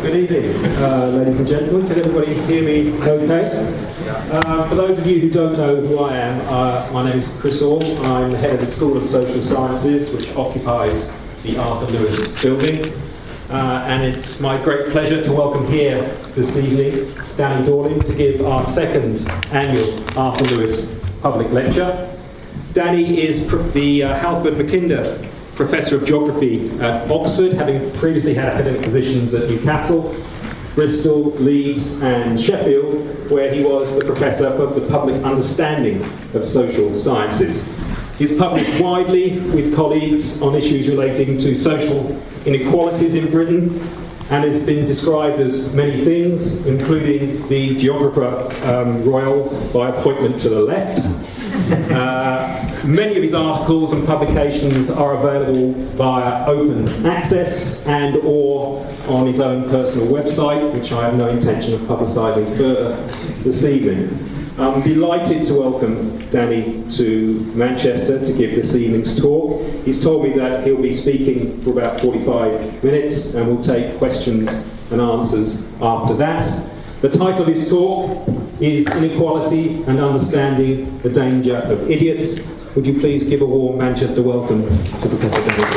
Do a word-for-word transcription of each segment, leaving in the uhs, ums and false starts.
Good evening, uh, ladies and gentlemen. Can everybody hear me okay? Uh, for those of you who don't know who I am, uh, my name is Chris Orr. I'm the head of the School of Social Sciences, which occupies the Arthur Lewis building. Uh, and it's my great pleasure to welcome here this evening Danny Dorling to give our second annual Arthur Lewis Public Lecture. Danny is pr- the uh, Halford Mackinder Professor of Geography at Oxford, having previously had academic positions at Newcastle, Bristol, Leeds and Sheffield, where he was the Professor of the Public Understanding of Social Sciences. He's published widely with colleagues on issues relating to social inequalities in Britain and has been described as many things, including the geographer um, royal by appointment to the left. Uh, many of his articles and publications are available via open access and or on his own personal website, which I have no intention of publicising further this evening. I'm delighted to welcome Danny to Manchester to give this evening's talk. He's told me that he'll be speaking for about forty-five minutes and we'll take questions and answers after that. The title of his talk is Inequality and Understanding the Danger of Idiots. Would you please give a warm Manchester welcome to Professor Danny?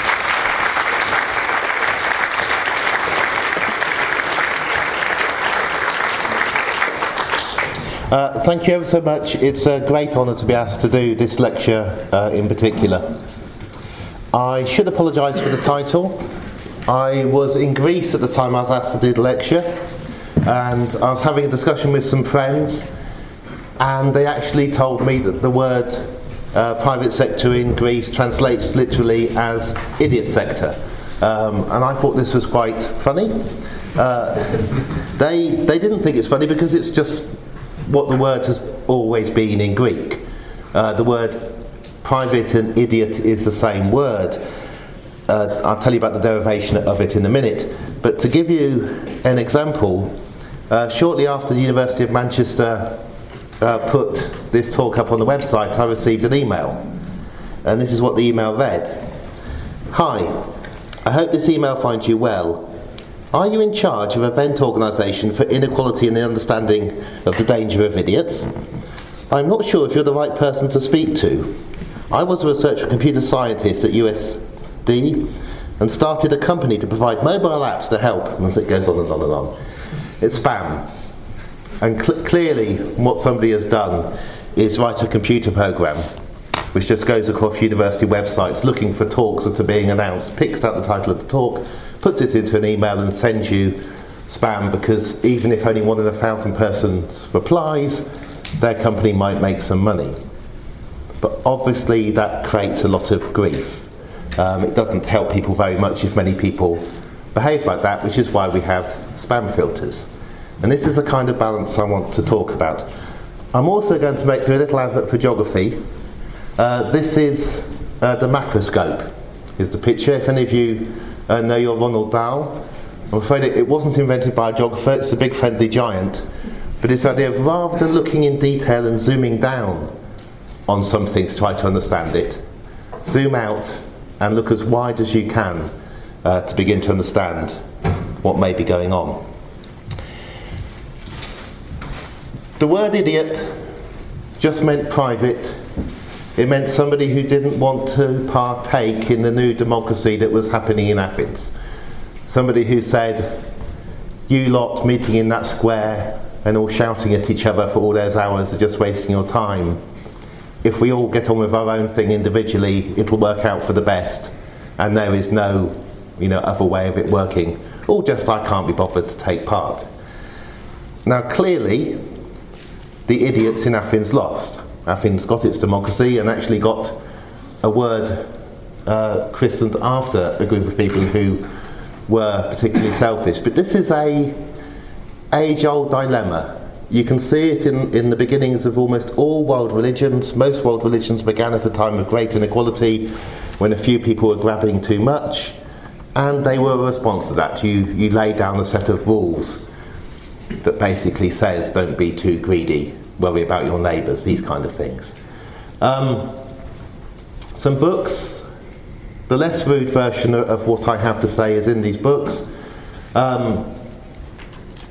Uh, thank you ever so much. It's a great honour to be asked to do this lecture uh, in particular. I should apologise for the title. I was in Greece at the time I was asked to do the lecture, and I was having a discussion with some friends, and they actually told me that the word uh, private sector in Greece translates literally as idiot sector. Um, and I thought this was quite funny. Uh, they, they didn't think it's funny because it's just what the word has always been in Greek. Uh, the word private and idiot is the same word. Uh, I'll tell you about the derivation of it in a minute. But to give you an example, uh, shortly after the University of Manchester uh, put this talk up on the website, I received an email. And this is what the email read. Hi, I hope this email finds you well. Are you in charge of event organisation for inequality and the understanding of the danger of idiots? I'm not sure if you're the right person to speak to. I was a researcher computer scientist at U S D and started a company to provide mobile apps to help, as it goes on and on and on. It's spam. And cl- clearly what somebody has done is write a computer program which just goes across university websites looking for talks that are being announced, picks out the title of the talk, puts it into an email and sends you spam, because even if only one in a thousand persons replies, their company might make some money. But obviously that creates a lot of grief. Um, it doesn't help people very much if many people behave like that, which is why we have spam filters. And this is the kind of balance I want to talk about. I'm also going to make do a little advert for geography. Uh, this is uh, the macroscope, is the picture. If any of you uh, know your Ronald Dahl, I'm afraid it, it wasn't invented by a geographer, it's a big friendly giant. But it's the idea of rather than looking in detail and zooming down on something to try to understand it, zoom out and look as wide as you can uh, to begin to understand what may be going on. The word idiot just meant private. It meant somebody who didn't want to partake in the new democracy that was happening in Athens. Somebody who said, you lot meeting in that square and all shouting at each other for all those hours are just wasting your time. If we all get on with our own thing individually, it'll work out for the best, and there is no, you know, other way of it working. Or just I can't be bothered to take part. Now clearly, the idiots in Athens lost. Athens got its democracy and actually got a word uh, christened after a group of people who were particularly selfish. But this is a age-old dilemma. You can see it in, in the beginnings of almost all world religions. Most world religions began at a time of great inequality, when a few people were grabbing too much, and they were a response to that. You, you lay down a set of rules that basically says don't be too greedy, worry about your neighbours, these kind of things. Um, some books. The less rude version of what I have to say is in these books. Um,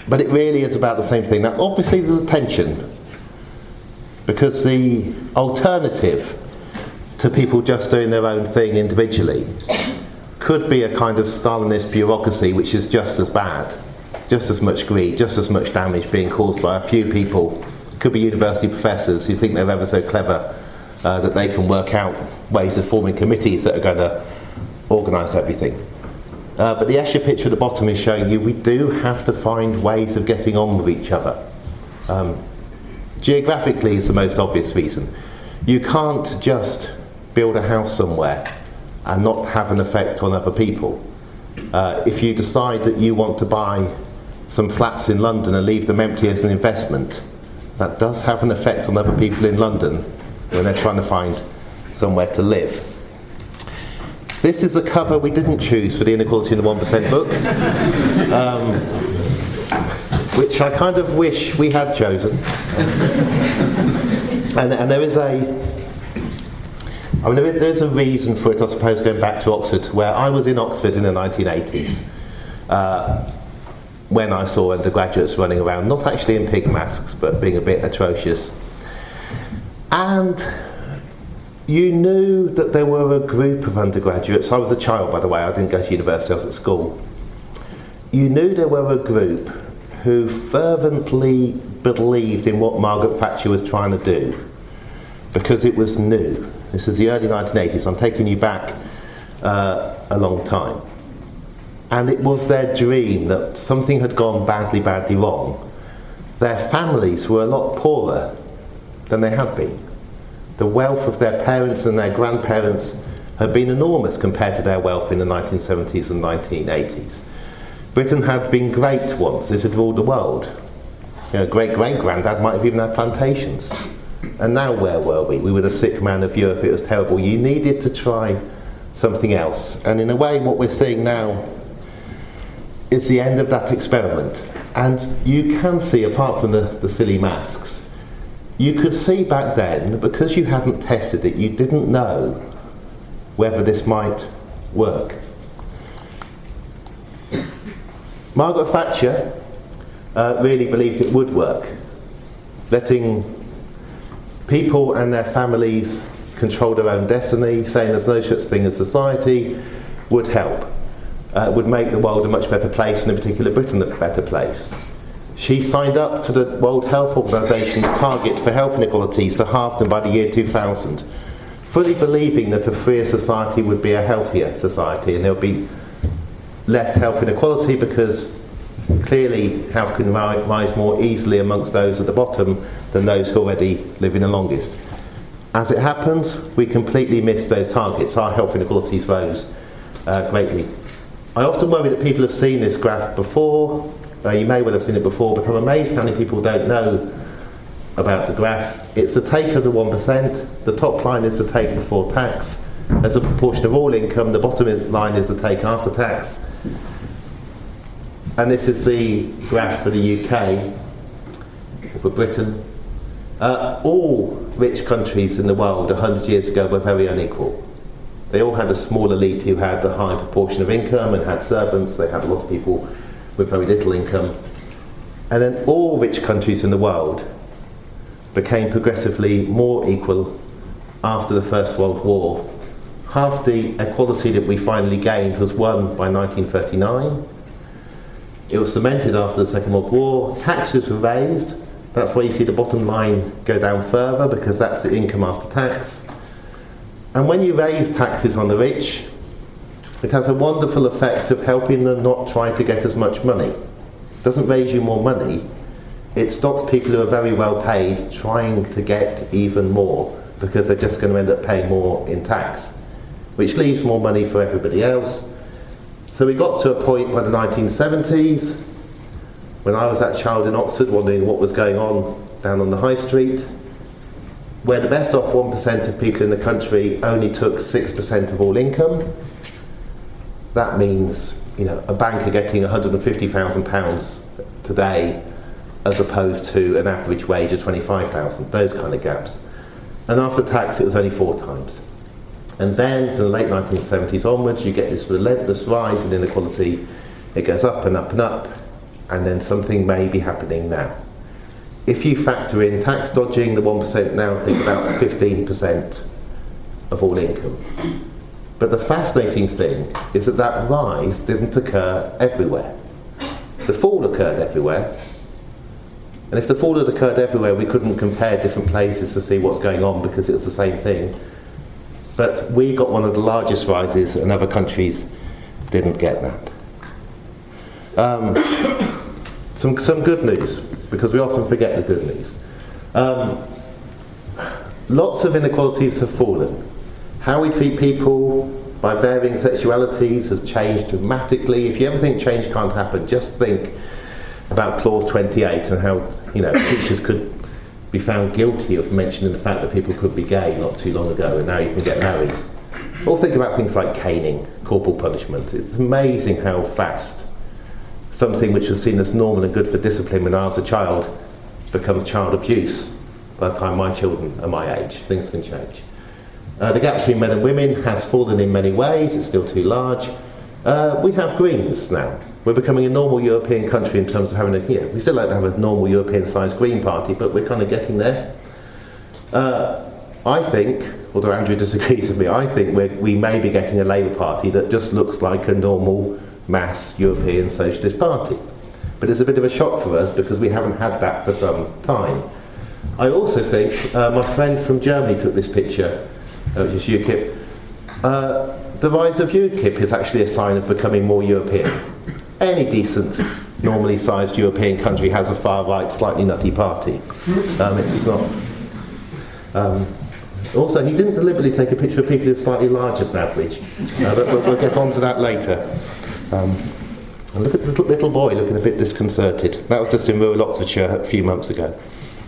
But it really is about the same thing. Now, obviously there's a tension, because the alternative to people just doing their own thing individually could be a kind of Stalinist bureaucracy, which is just as bad, just as much greed, just as much damage being caused by a few people. Could be university professors who think they're ever so clever uh, that they can work out ways of forming committees that are going to organise everything. Uh, but the Escher picture at the bottom is showing you we do have to find ways of getting on with each other. Um, geographically is the most obvious reason. You can't just build a house somewhere and not have an effect on other people. Uh, if you decide that you want to buy some flats in London and leave them empty as an investment, that does have an effect on other people in London when they're trying to find somewhere to live. This is a cover we didn't choose for the Inequality in the one percent book, um, which I kind of wish we had chosen. and, and there is a I mean, there is a reason for it, I suppose, going back to Oxford, where I was in Oxford in the nineteen eighties, uh, when I saw undergraduates running around, not actually in pig masks, but being a bit atrocious. And you knew that there were a group of undergraduates. I was a child, by the way, I didn't go to university, I was at school. You knew there were a group who fervently believed in what Margaret Thatcher was trying to do, because it was new. This is the early nineteen eighties, I'm taking you back uh, a long time. And it was their dream that something had gone badly, badly wrong. Their families were a lot poorer than they had been. The wealth of their parents and their grandparents had been enormous compared to their wealth in the nineteen seventies and nineteen eighties. Britain had been great once, it had ruled the world. You know, great-great-granddad might have even had plantations. And now where were we? We were the sick man of Europe, it was terrible. You needed to try something else. And in a way, what we're seeing now is the end of that experiment. And you can see, apart from the, the silly masks, you could see back then, because you hadn't tested it, you didn't know whether this might work. Margaret Thatcher uh, really believed it would work, letting people and their families control their own destiny, saying there's no such thing as society, would help. Uh, would make the world a much better place, and in particular Britain a better place. She signed up to the World Health Organization's target for health inequalities to halve them by the year two thousand, fully believing that a freer society would be a healthier society, and there would be less health inequality because clearly health can ri- rise more easily amongst those at the bottom than those who already live in the longest. As it happens, we completely missed those targets. Our health inequalities rose uh, greatly. I often worry that people have seen this graph before. Uh, you may well have seen it before, but I'm amazed how many people don't know about the graph. It's the take of the one percent. The top line is the take before tax. As a proportion of all income, the bottom line is the take after tax. And this is the graph for the U K, for Britain. Uh, all rich countries in the world one hundred years ago were very unequal. They all had a small elite who had the high proportion of income and had servants. They had a lot of people with very little income. And then all rich countries in the world became progressively more equal after the First World War. Half the equality that we finally gained was won by nineteen thirty-nine. It was cemented after the Second World War. Taxes were raised. That's why you see the bottom line go down further, because that's the income after tax. And when you raise taxes on the rich, it has a wonderful effect of helping them not try to get as much money. It doesn't raise you more money. It stops people who are very well paid trying to get even more, because they're just going to end up paying more in tax, which leaves more money for everybody else. So we got to a point by the nineteen seventies, when I was that child in Oxford wondering what was going on down on the high street, where the best off one percent of people in the country only took six percent of all income. That means, you know, a banker getting one hundred fifty thousand pounds today as opposed to an average wage of twenty-five thousand, those kind of gaps. And after tax it was only four times. And then from the late nineteen seventies onwards you get this relentless rise in inequality. It goes up and up and up. and then something may be happening now. If you factor in tax dodging, the one percent now take about fifteen percent of all income. But the fascinating thing is that that rise didn't occur everywhere. The fall occurred everywhere. And if the fall had occurred everywhere, we couldn't compare different places to see what's going on because it was the same thing. But we got one of the largest rises and other countries didn't get that. Um, some, some good news, because we often forget the good news. Um, lots of inequalities have fallen. How we treat people by varying sexualities has changed dramatically. If you ever think change can't happen, just think about clause twenty-eight and how, you know, teachers could be found guilty of mentioning the fact that people could be gay not too long ago, and now you can get married. Or think about things like caning, corporal punishment. It's amazing how fast something which was seen as normal and good for discipline when I was a child becomes child abuse by the time my children are my age. Things can change. Uh, the gap between men and women has fallen in many ways. It's still too large. Uh, we have Greens now. We're becoming a normal European country in terms of having a, you know, we still like to have a normal European-sized Green Party, but we're kind of getting there. Uh, I think, although Andrew disagrees with me, I think we're, we may be getting a Labour Party that just looks like a normal mass European socialist party. But it's a bit of a shock for us because we haven't had that for some time. I also think, uh, my friend from Germany took this picture, uh, which is UKIP. Uh, the rise of UKIP is actually a sign of becoming more European. Any decent, normally sized European country has a far-right, slightly nutty party. Um, it's not. Um, also, he didn't deliberately take a picture of people who are slightly larger than average, uh, but we'll, we'll get on to that later. Um, and look at the little, little boy looking a bit disconcerted. That was just in rural Oxfordshire a few months ago.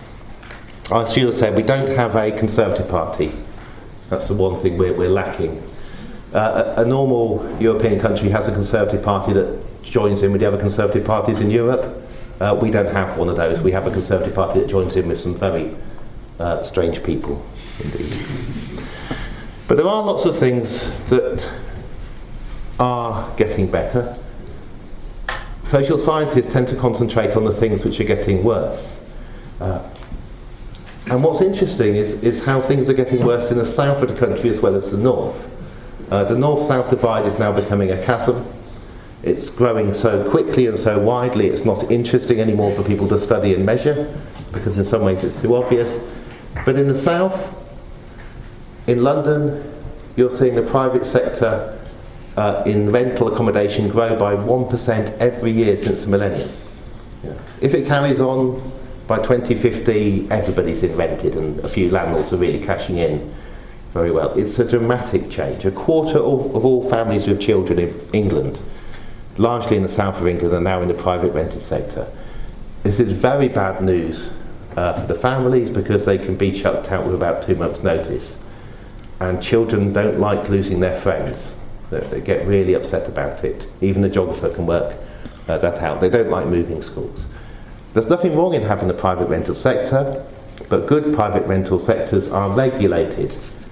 I should have said we don't have a Conservative Party. That's the one thing we're, we're lacking. Uh, a, a normal European country has a Conservative Party that joins in with the other Conservative parties in Europe. Uh, we don't have one of those. We have a Conservative Party that joins in with some very uh, strange people indeed. But there are lots of things that are getting better. Social scientists tend to concentrate on the things which are getting worse. Uh, and what's interesting is, is how things are getting worse in the south of the country as well as the north. Uh, the north-south divide is now becoming a chasm. It's growing so quickly and so widely it's not interesting anymore for people to study and measure, because in some ways it's too obvious. But in the south, in London, you're seeing the private sector uh, in rental accommodation grow by one percent every year since the millennium. Yeah. If it carries on, by twenty fifty everybody's in rented and a few landlords are really cashing in very well. It's a dramatic change. A quarter of, of all families with children in England, largely in the south of England, are now in the private rented sector. This is very bad news uh, for the families because they can be chucked out with about two months' notice. And children don't like losing their friends. They, they get really upset about it. Even a geographer can work uh, that out. They don't like moving schools. There's nothing wrong in having a private rental sector, but good private rental sectors are regulated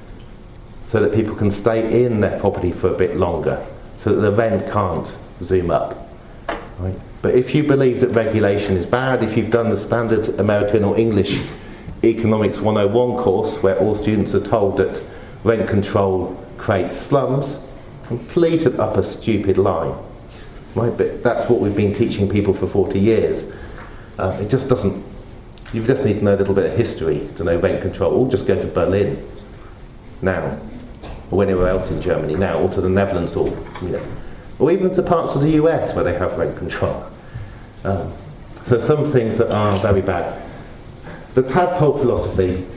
so that people can stay in their property for a bit longer, so that the rent can't zoom up. Right? But if you believe that regulation is bad, if you've done the standard American or English Economics one oh one course where all students are told that rent control creates slums, complete and utter stupid lie. Right? But that's what we've been teaching people for forty years. Uh, it just doesn't, you just need to know a little bit of history to know rent control. Or just go to Berlin now, or anywhere else in Germany now, or to the Netherlands, or, you know, or even to parts of the U S where they have rent control. Um, so some things that are very bad. The tadpole philosophy,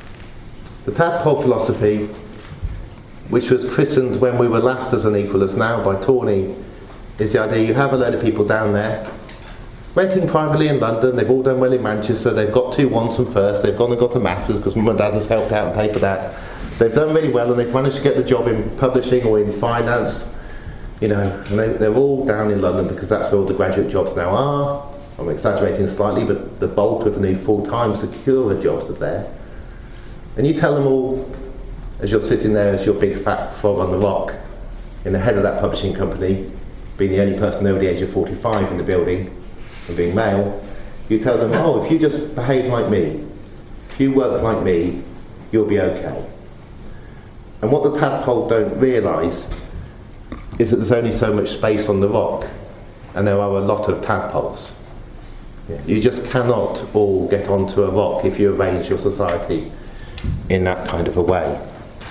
the tadpole philosophy, which was christened when we were last as unequal as now by Tawney, is the idea you have a load of people down there renting privately in London. They've all done well in Manchester. They've got two Wonson first. They've gone and got a master's because mum and dad has helped out and paid for that. They've done really well and they've managed to get the job in publishing or in finance. You know, and they, they're all down in London because that's where all the graduate jobs now are. I'm exaggerating slightly, but the bulk of the new full-time secure jobs are there. And you tell them all, as you're sitting there as your big fat frog on the rock, in the head of that publishing company, being the only person over the age of forty-five in the building, and being male, you tell them, oh, if you just behave like me, if you work like me, you'll be okay. And what the tadpoles don't realise is that there's only so much space on the rock, and there are a lot of tadpoles. You just cannot all get onto a rock if you arrange your society in that kind of a way.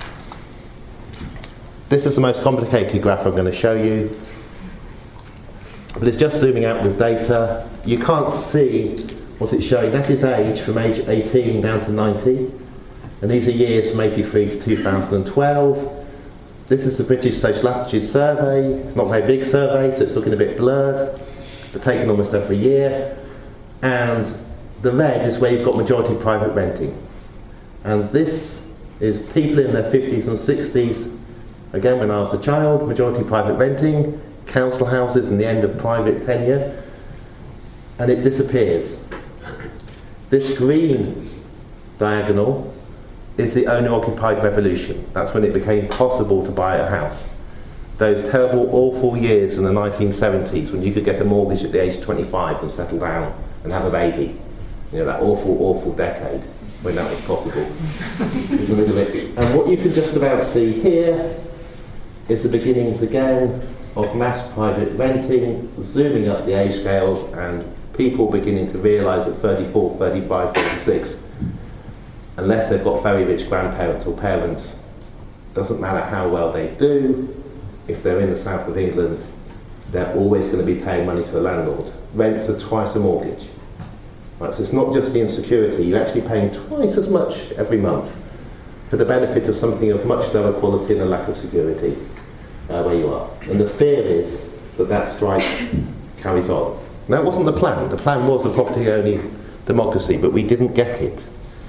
This is the most complicated graph I'm going to show you, but it's just zooming out with data. You can't see what it's showing. That is age from age eighteen down to ninety, and these are years from eighty-three to two thousand twelve. This is the British Social Attitude Survey. It's not a very big survey, so it's looking a bit blurred. They're taken almost every year. And the red is where you've got majority private renting. And this is people in their fifties and sixties. Again, when I was a child, majority private renting, council houses and the end of private tenure. And it disappears. This green diagonal is the owner-occupied revolution. That's when it became possible to buy a house. Those terrible, awful years in the nineteen seventies when you could get a mortgage at the age of twenty-five and settle down and have a baby. You know, that awful, awful decade when that was possible. It's a little bit. And what you can just about see here is the beginnings again of mass private renting, zooming up the age scales, and people beginning to realise at thirty-four, thirty-five, thirty-six, unless they've got very rich grandparents or parents, doesn't matter how well they do, if they're in the south of England, they're always going to be paying money to the landlord. Rents are twice a mortgage. Right, so it's not just the insecurity, you're actually paying twice as much every month for the benefit of something of much lower quality and a lack of security uh, where you are. And the fear is that that strike carries on. Now, it wasn't the plan. The plan was a property-only democracy, but we didn't get it.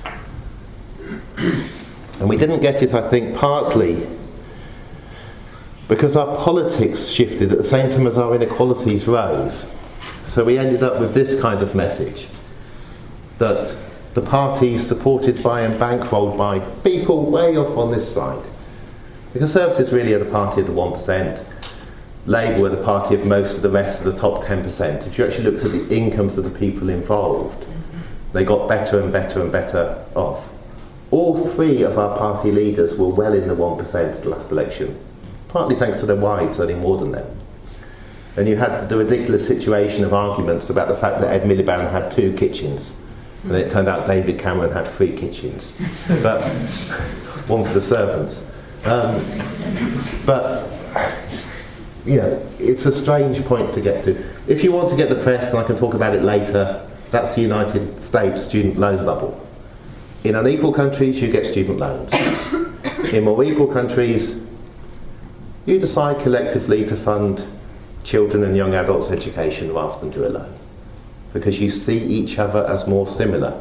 And we didn't get it, I think, partly because our politics shifted at the same time as our inequalities rose. So we ended up with this kind of message, that the parties supported by and bankrolled by people way off on this side. The Conservatives really are the party of the one percent. Labour were the party of most of the rest of the top ten percent. If you actually looked at the incomes of the people involved, they got better and better and better off. All three of our party leaders were well in the one percent at the last election, partly thanks to their wives earning more than them. And you had the ridiculous situation of arguments about the fact that Ed Miliband had two kitchens, and it turned out David Cameron had three kitchens, but one for the servants. Um, but, you know, it's a strange point to get to. If you want to get the press, and I can talk about it later, that's the United States student loan bubble. In unequal countries, you get student loans. In more equal countries, you decide collectively to fund children and young adults' education rather than do a loan, because you see each other as more similar.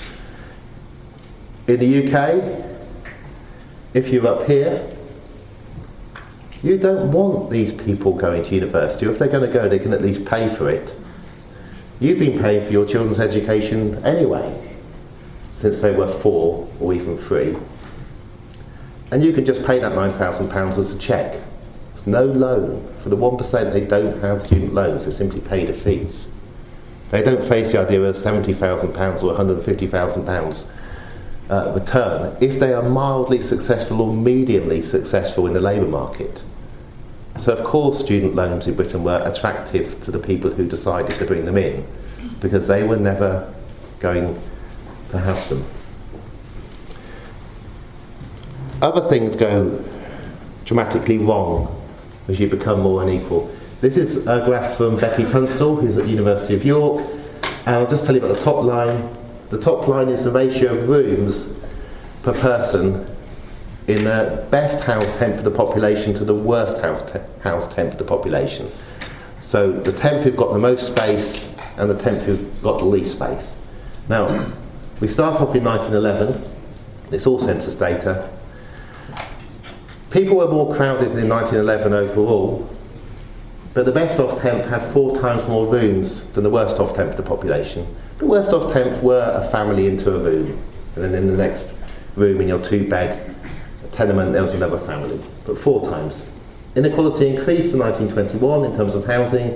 In the U K, if you're up here, you don't want these people going to university. If they're going to go, they can at least pay for it. You've been paying for your children's education anyway, since they were four or even three. And you can just pay that nine thousand pounds as a cheque. There's no loan. For the one percent, they don't have student loans, they simply pay the fees. They don't face the idea of seventy thousand pounds or one hundred fifty thousand pounds uh, return if they are mildly successful or mediumly successful in the labour market. So of course student loans in Britain were attractive to the people who decided to bring them in, because they were never going to have them. Other things go dramatically wrong as you become more unequal. This is a graph from Becky Tunstall, who's at the University of York, and I'll just tell you about the top line. The top line is the ratio of rooms per person in the best house tenth of the population to the worst house, te- house tenth of the population. So the tenth who've got the most space and the tenth who've got the least space. Now, we start off in nineteen eleven, it's all census data. People were more crowded in nineteen eleven overall, but the best off tenth had four times more rooms than the worst off tenth of the population. The worst off tenth were a family into a room, and then in the next room in your two bed tenement there was another family, but four times. Inequality increased in nineteen twenty-one in terms of housing,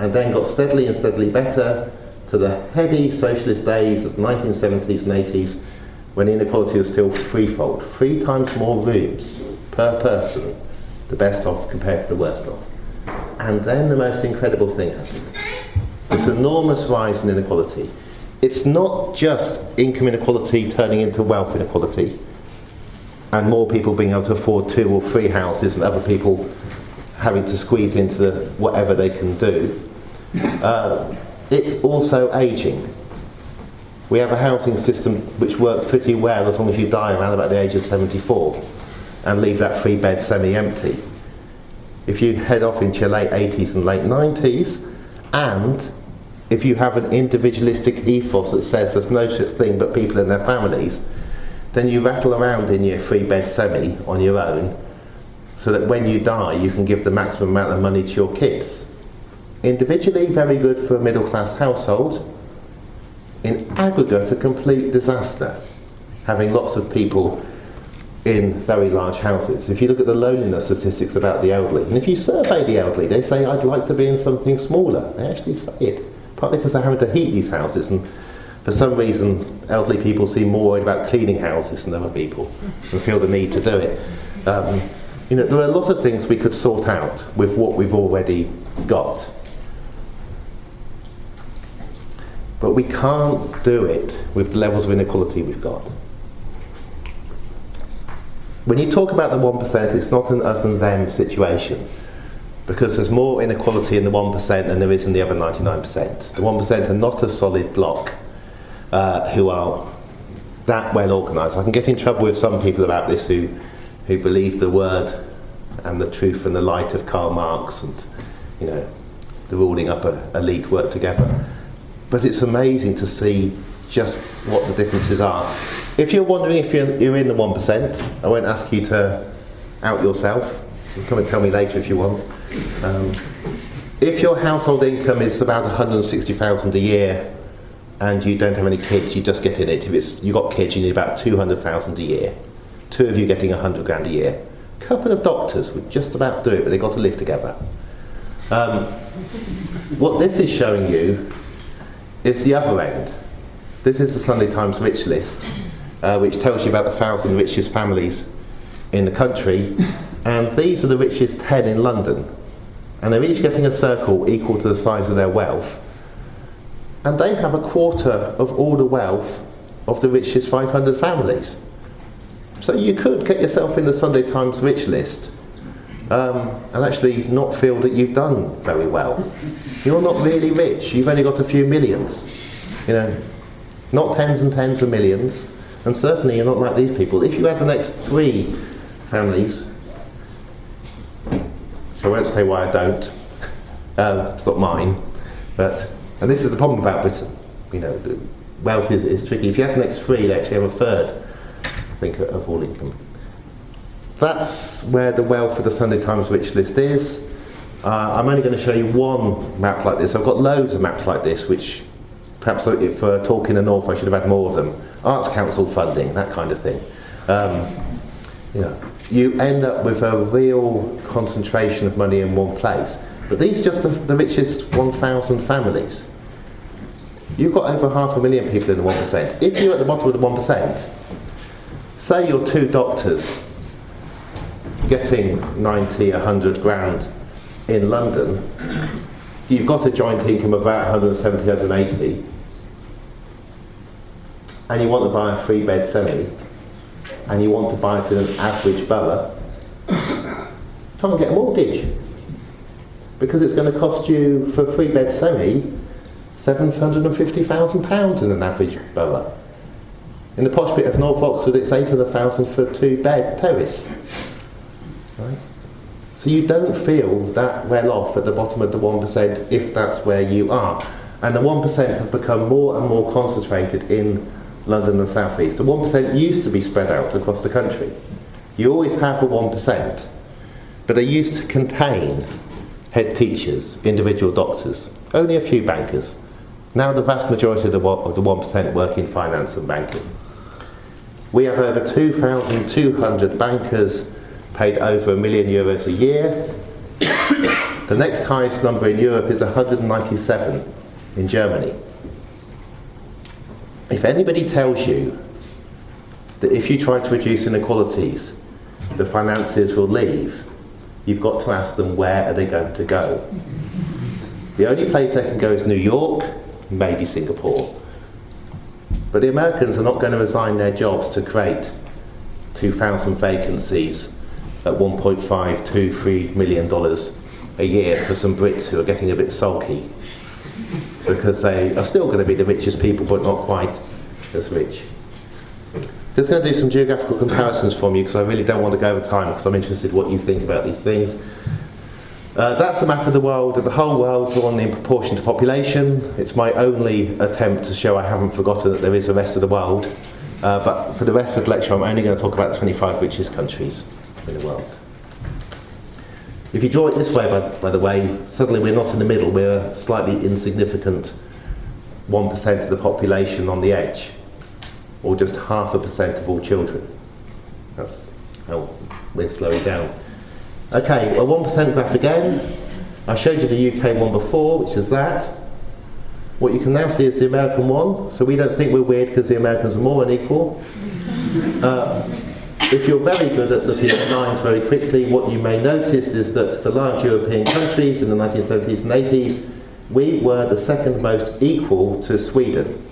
and then got steadily and steadily better to the heady socialist days of the nineteen seventies and eighties, when inequality was still threefold, three times more rooms per person, the best off compared to the worst off. And then the most incredible thing happened. This enormous rise in inequality. It's not just income inequality turning into wealth inequality, and more people being able to afford two or three houses and other people having to squeeze into whatever they can do. Uh, it's also ageing. We have a housing system which works pretty well as long as you die around about the age of seventy-four and leave that three bed semi-empty. If you head off into your late eighties and late nineties, and if you have an individualistic ethos that says there's no such thing but people and their families, then you rattle around in your three bed semi on your own, so that when you die you can give the maximum amount of money to your kids. Individually, very good for a middle class household. In aggregate, a complete disaster, having lots of people in very large houses. If you look at the loneliness statistics about the elderly, and if you survey the elderly, they say, I'd like to be in something smaller. They actually say it, partly because they're having to heat these houses, and for some reason elderly people seem more worried about cleaning houses than other people and feel the need to do it. Um, you know, there are a lot of things we could sort out with what we've already got. But we can't do it with the levels of inequality we've got. When you talk about the one percent, it's not an us and them situation, because there's more inequality in the one percent than there is in the other ninety-nine percent. The one percent are not a solid block uh, who are that well organised. I can get in trouble with some people about this who, who believe the word and the truth and the light of Karl Marx and, you know, the ruling up a elite work together. But it's amazing to see just what the differences are. If you're wondering if you're, you're in the one percent, I won't ask you to out yourself. You can come and tell me later if you want. Um, if your household income is about one hundred sixty thousand dollars a year and you don't have any kids, you just get in it. If it's, you've got kids, you need about two hundred thousand dollars a year. Two of you getting one hundred grand a year. A couple of doctors would just about do it, but they've got to live together. Um, what this is showing you is the other end. This is the Sunday Times Rich List, uh, which tells you about the thousand richest families in the country, and these are the richest ten in London, and they're each getting a circle equal to the size of their wealth, and they have a quarter of all the wealth of the richest five hundred families. So you could get yourself in the Sunday Times Rich List um, and actually not feel that you've done very well. You're not really rich, you've only got a few millions, you know, not tens and tens of millions, and certainly you're not like these people. If you had the next three families, so I won't say why I don't, um, it's not mine, but, and this is the problem about Britain, you know, the wealth is, is tricky. If you have the next three, they actually have a third, I think, of all income. That's where the wealth of the Sunday Times Rich List is. Uh, I'm only going to show you one map like this. I've got loads of maps like this, which perhaps if uh, talk in the north I should have had more of them. Arts Council funding, that kind of thing. Um, you know, you end up with a real concentration of money in one place. But these are just the, the richest one thousand families. You've got over half a million people in the one percent. If you're at the bottom of the one percent, say you're two doctors getting ninety, one hundred grand in London, you've got a joint income of about one hundred seventy, one hundred eighty, and you want to buy a three bed semi, and you want to buy it in an average borough, can't get a mortgage, because it's going to cost you, for a three bed semi, seven hundred fifty thousand pounds in an average borough. In the posh bit of North Oxford, it's eight hundred thousand for a two bed terrace. Right? So you don't feel that well off at the bottom of the one percent if that's where you are. And the one percent have become more and more concentrated in London and South East. The one percent used to be spread out across the country. You always have a one percent, but they used to contain head teachers, individual doctors, only a few bankers. Now the vast majority of the, of the one percent work in finance and banking. We have over two thousand two hundred bankers paid over a million euros a year. The next highest number in Europe is one hundred ninety-seven in Germany. If anybody tells you that if you try to reduce inequalities, the finances will leave, you've got to ask them where are they going to go. The only place they can go is New York, maybe Singapore. But the Americans are not going to resign their jobs to create two thousand vacancies at one point five, two, three million dollars a year for some Brits who are getting a bit sulky, because they are still going to be the richest people, but not quite as rich. Just going to do some geographical comparisons from you, because I really don't want to go over time, because I'm interested in what you think about these things. Uh, that's the map of the world, of the whole world, drawn in proportion to population. It's my only attempt to show I haven't forgotten that there is a rest of the world. Uh, but for the rest of the lecture, I'm only going to talk about the twenty-five richest countries in the world. If you draw it this way, by, by the way, suddenly we're not in the middle, we're a slightly insignificant one percent of the population on the edge, or just half a percent of all children. That's how we're slowing down. Okay, a one percent graph again. I showed you the U K one before, which is that. What you can now see is the American one, so we don't think we're weird because the Americans are more unequal. Uh, if you're very good at looking at lines very quickly, what you may notice is that the large European countries in the nineteen seventies and eighties, we were the second most equal to Sweden.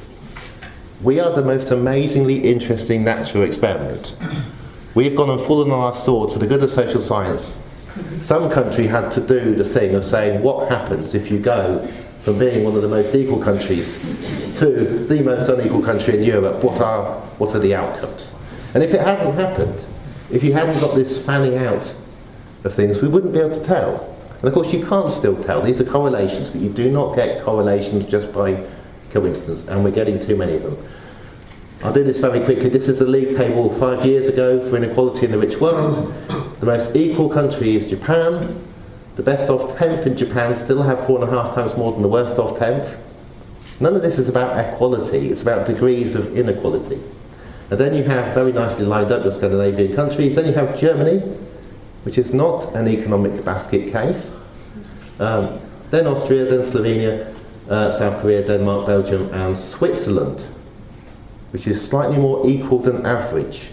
We are the most amazingly interesting natural experiment. We have gone and fallen on our sword for the good of social science. Some country had to do the thing of saying, what happens if you go from being one of the most equal countries to the most unequal country in Europe? What are, what are the outcomes? And if it hadn't happened, if you hadn't got this fanning out of things, we wouldn't be able to tell. And of course you can't still tell. These are correlations, but you do not get correlations just by coincidence, and we're getting too many of them. I'll do this very quickly. This is the league table five years ago for inequality in the rich world. The most equal country is Japan. The best off tenth in Japan still have four and a half times more than the worst off tenth. None of this is about equality, it's about degrees of inequality. And then you have, very nicely lined up, the Scandinavian countries. Then you have Germany, which is not an economic basket case. Um, then Austria, then Slovenia, uh, South Korea, Denmark, Belgium, and Switzerland, which is slightly more equal than average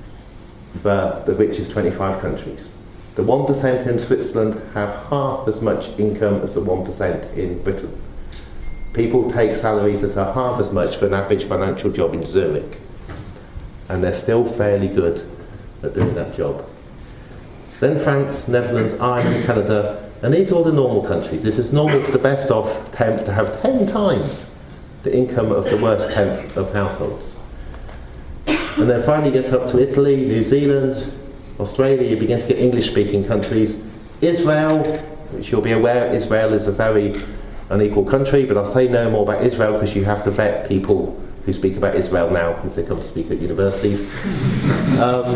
for the richest twenty-five countries. The one percent in Switzerland have half as much income as the one percent in Britain. People take salaries that are half as much for an average financial job in Zurich, and they're still fairly good at doing that job. Then France, Netherlands, Ireland, Canada, and these are all the normal countries. This is normal for the best off tenth to have ten times the income of the worst tenth of households. And then finally get up to Italy, New Zealand, Australia. You begin to get English-speaking countries. Israel, which you'll be aware, Israel is a very unequal country, but I'll say no more about Israel because you have to vet people who speak about Israel now if they come to speak at universities. Um,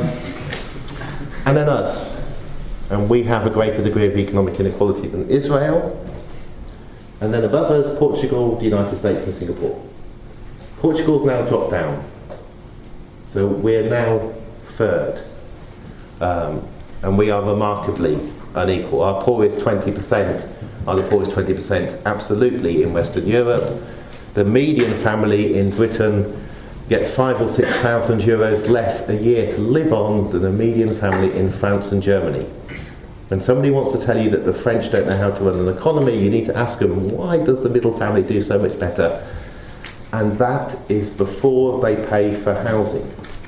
and then us. And we have a greater degree of economic inequality than Israel. And then above us, Portugal, the United States and Singapore. Portugal's now dropped down. So we're now third. Um, and we are remarkably unequal. Our poorest twenty percent are the poorest twenty percent absolutely in Western Europe. The median family in Britain gets five or six thousand euros less a year to live on than a median family in France and Germany. When somebody wants to tell you that the French don't know how to run an economy, you need to ask them, why does the middle family do so much better? And that is before they pay for housing.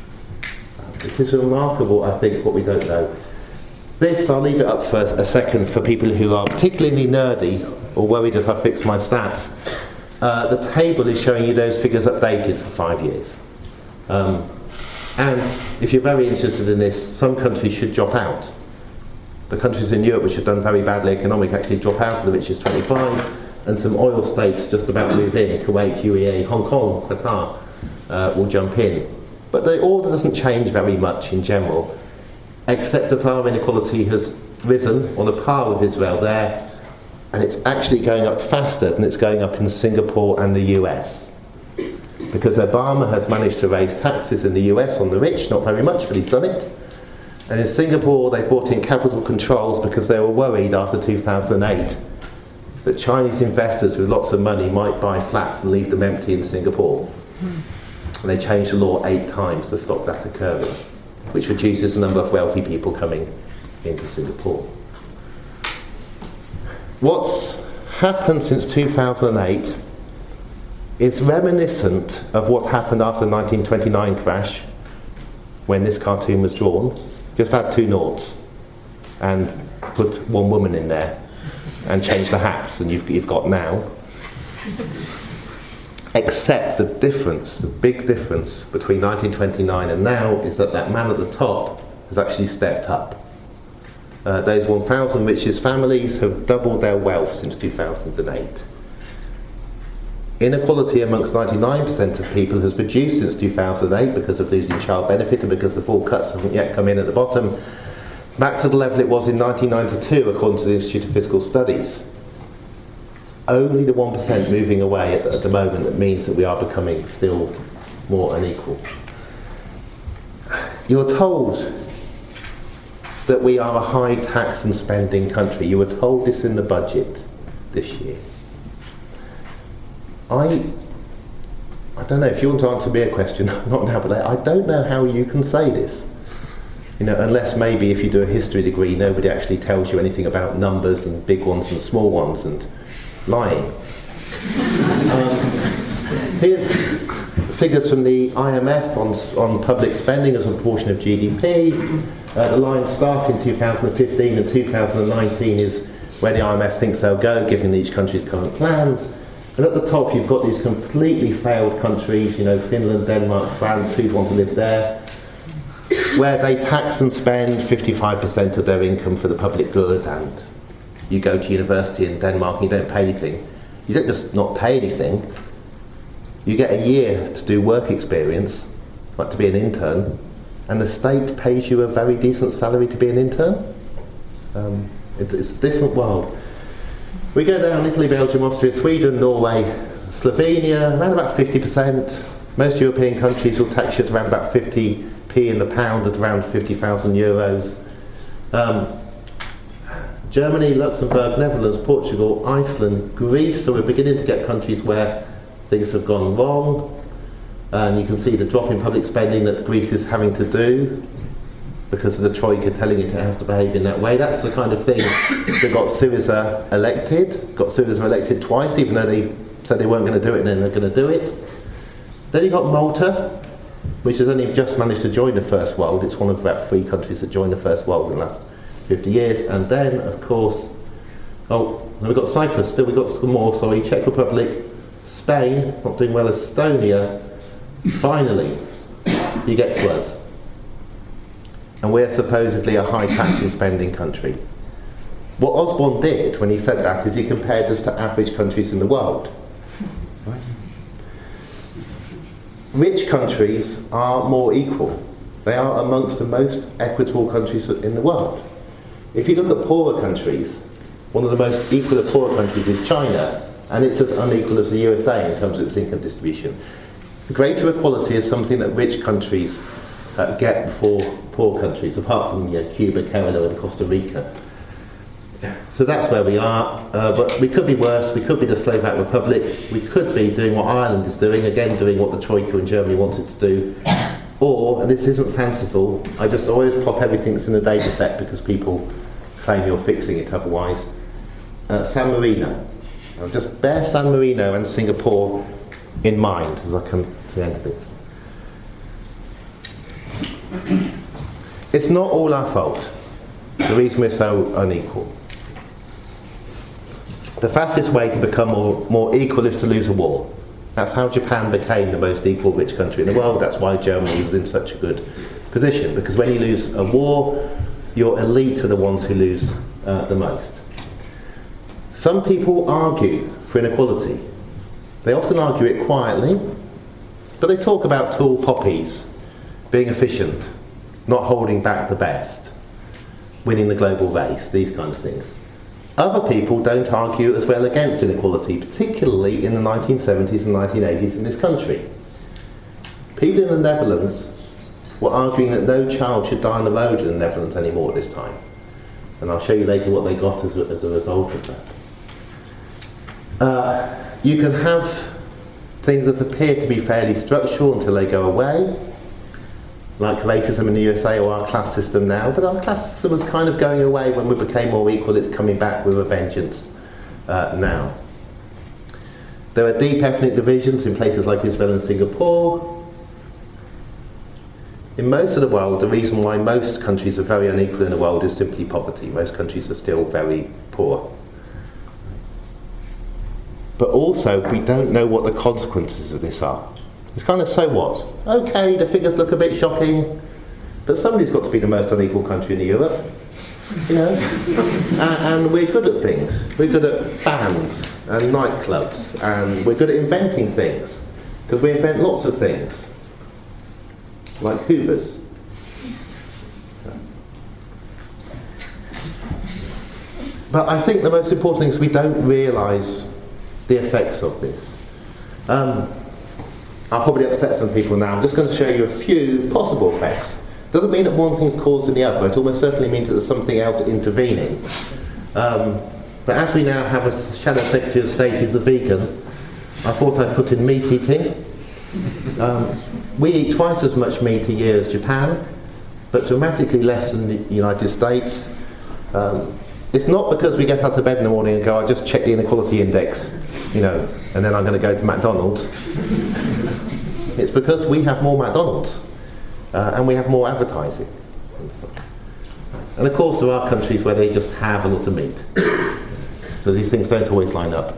It is remarkable, I think, what we don't know. This, I'll leave it up for a second for people who are particularly nerdy or worried if I fix my stats. Uh, the table is showing you those figures updated for five years. Um, and if you're very interested in this, some countries should drop out. The countries in Europe which have done very badly economically actually drop out of the richest twenty-five, and some oil states just about to move in, Kuwait, U A E, Hong Kong, Qatar, uh, will jump in. But the order doesn't change very much in general, except that our inequality has risen on a par with Israel there, and it's actually going up faster than it's going up in Singapore and the U S. Because Obama has managed to raise taxes in the U S on the rich, not very much, but he's done it. And in Singapore, they brought in capital controls because they were worried after two thousand eight that Chinese investors with lots of money might buy flats and leave them empty in Singapore. And they changed the law eight times to stop that occurring, which reduces the number of wealthy people coming into Singapore. What's happened since two thousand eight is reminiscent of what happened after the nineteen twenty-nine crash, when this cartoon was drawn. Just add two noughts and put one woman in there and change the hats, and you've, you've got now. Except the difference, the big difference between nineteen twenty-nine and now is that that man at the top has actually stepped up. Uh, those one thousand richest families have doubled their wealth since two thousand eight. Inequality amongst ninety-nine percent of people has reduced since two thousand eight because of losing child benefit and because the full cuts haven't yet come in at the bottom, back to the level it was in nineteen ninety-two according to the Institute of Fiscal Studies. Only the one percent moving away at the, at the moment that means that we are becoming still more unequal. You're told that we are a high tax and spending country. You were told this in the budget this year. I I don't know if you want to answer me a question, not now, but I don't know how you can say this. You know, unless maybe if you do a history degree, nobody actually tells you anything about numbers and big ones and small ones and lying. um, here's figures from the I M F on, on public spending as a proportion of G D P. Uh, the line start in two thousand fifteen and two thousand nineteen is where the I M F thinks they'll go, given each country's current plans. And at the top you've got these completely failed countries, you know, Finland, Denmark, France, who'd want to live there, where they tax and spend fifty-five percent of their income for the public good, and you go to university in Denmark and you don't pay anything. You don't just not pay anything, you get a year to do work experience, like to be an intern, and the state pays you a very decent salary to be an intern. Um, it's, it's a different world. We go down Italy, Belgium, Austria, Sweden, Norway, Slovenia, around about fifty percent. Most European countries will tax you at around about fifty p in the pound at around fifty thousand euros. Um, Germany, Luxembourg, Netherlands, Portugal, Iceland, Greece, so we're beginning to get countries where things have gone wrong. And you can see the drop in public spending that Greece is having to do because of the Troika telling it it has to behave in that way. That's the kind of thing that got Syriza elected, got Syriza elected twice, even though they said they weren't going to do it and then they're going to do it. Then you got Malta, which has only just managed to join the First World. It's one of about three countries that joined the First World in the last fifty years. And then, of course, oh, we've got Cyprus, still we've got some more, sorry, Czech Republic, Spain, not doing well, Estonia. Finally, you get to us. And we're supposedly a high tax and spending country. What Osborne did when he said that is he compared us to average countries in the world. Right? Rich countries are more equal. They are amongst the most equitable countries in the world. If you look at poorer countries, one of the most equal of poorer countries is China, and it's as unequal as the U S A in terms of its income distribution. Greater equality is something that rich countries uh, get before poor countries, apart from you know, Cuba, Canada and Costa Rica. So that's where we are, uh, but we could be worse. We could be the Slovak Republic. We could be doing what Ireland is doing, again doing what the Troika in Germany wanted to do. Or, and this isn't fanciful, I just always plot everything that's in the data set because people claim you're fixing it otherwise. Uh, San Marino. I'll just bear San Marino and Singapore in mind as I come to the end of it. It's not all our fault, the reason we're so unequal. The fastest way to become more, more equal is to lose a war. That's how Japan became the most equal rich country in the world. That's why Germany was in such a good position, because when you lose a war, your elite are the ones who lose uh, the most. Some people argue for inequality. They often argue it quietly, but they talk about tall poppies, being efficient, not holding back the best, winning the global race, these kinds of things. Other people don't argue as well against inequality, particularly in the nineteen seventies and nineteen eighties in this country. People in the Netherlands were arguing that no child should die on the road in the Netherlands anymore at this time. And I'll show you later what they got as a, as a result of that. Uh, you can have things that appear to be fairly structural until they go away, like racism in the U S A or our class system now, but our class system was kind of going away when we became more equal. It's coming back with a vengeance uh, now. There are deep ethnic divisions in places like Israel and Singapore. In most of the world, the reason why most countries are very unequal in the world is simply poverty. Most countries are still very poor. But also, we don't know what the consequences of this are. It's kind of, so what? Okay, the figures look a bit shocking, but somebody's got to be the most unequal country in Europe, you know? and, and we're good at things. We're good at bands and nightclubs, and we're good at inventing things, because we invent lots of things, like Hoovers. But I think the most important thing is we don't realise the effects of this. Um, I'll probably upset some people now. I'm just going to show you a few possible effects. Doesn't mean that one thing's causing the other. It almost certainly means that there's something else intervening. Um, but as we now have a Shadow Secretary of State who's a vegan, I thought I'd put in meat eating. Um, we eat twice as much meat a year as Japan, but dramatically less than the United States. Um, it's not because we get out of bed in the morning and go, I'll just check the inequality index, you know, and then I'm going to go to McDonald's. It's because we have more McDonald's uh, and we have more advertising. And of course there are countries where they just have a lot of meat. So these things don't always line up.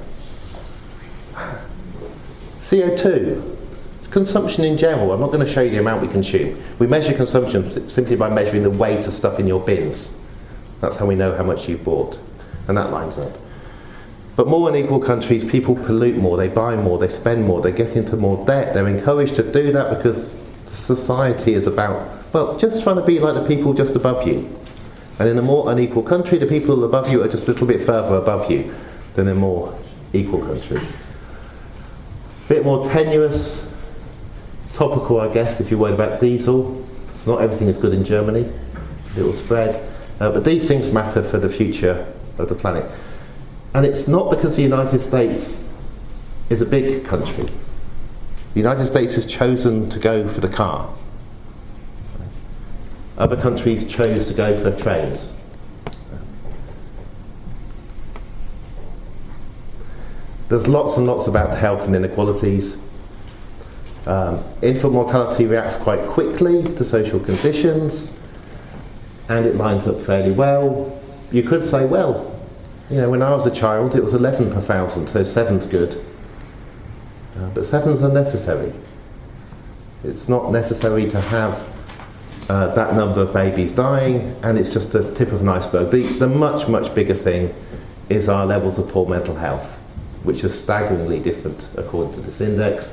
C O two. Consumption in general. I'm not going to show you the amount we consume. We measure consumption simply by measuring the weight of stuff in your bins. That's how we know how much you've bought. And that lines up. But more unequal countries, people pollute more, they buy more, they spend more, they get into more debt. They're encouraged to do that because society is about, well, just trying to be like the people just above you. And in a more unequal country, the people above you are just a little bit further above you than in a more equal country. A bit more tenuous, topical, I guess, if you're worried about diesel. Not everything is good in Germany. It will spread. Uh, but these things matter for the future of the planet. And it's not because the United States is a big country. The United States has chosen to go for the car. Other countries chose to go for trains. There's lots and lots about health and inequalities. Um, infant mortality reacts quite quickly to social conditions, and it lines up fairly well. You could say, well, you know, when I was a child, it was eleven per thousand, so seven's good. Uh, but seven's unnecessary. It's not necessary to have uh, that number of babies dying, and it's just the tip of an iceberg. The, the much, much bigger thing is our levels of poor mental health, which are staggeringly different according to this index.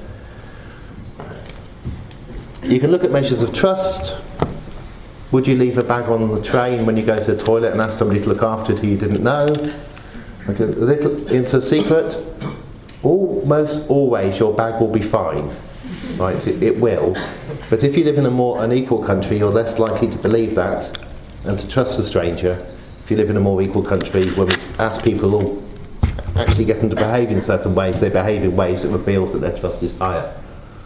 You can look at measures of trust. Would you leave a bag on the train when you go to the toilet and ask somebody to look after it who you didn't know? Okay, a little into a secret. Almost always your bag will be fine, right? It, it will. But if you live in a more unequal country, you're less likely to believe that and to trust a stranger. If you live in a more equal country, when we ask people or actually get them to behave in certain ways, they behave in ways that reveals that their trust is higher.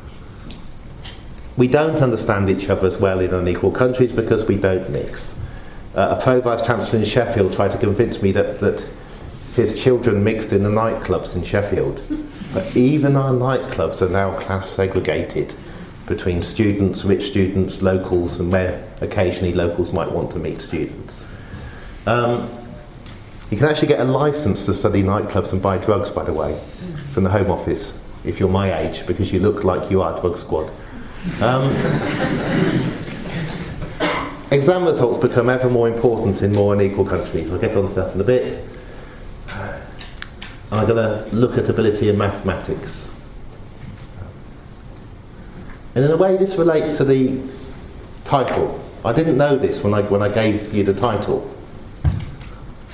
We don't understand each other as well in unequal countries because we don't mix. Uh, a pro-vice chancellor in Sheffield tried to convince me that, that his children mixed in the nightclubs in Sheffield. But even our nightclubs are now class segregated between students, rich students, locals, and where occasionally locals might want to meet students. Um, you can actually get a licence to study nightclubs and buy drugs, by the way, from the Home Office, if you're my age, because you look like you are drug squad. Um, exam results become ever more important in more unequal countries. I'll get on to that in a bit. I'm going to look at ability in mathematics. And in a way this relates to the title. I didn't know this when I, when I gave you the title.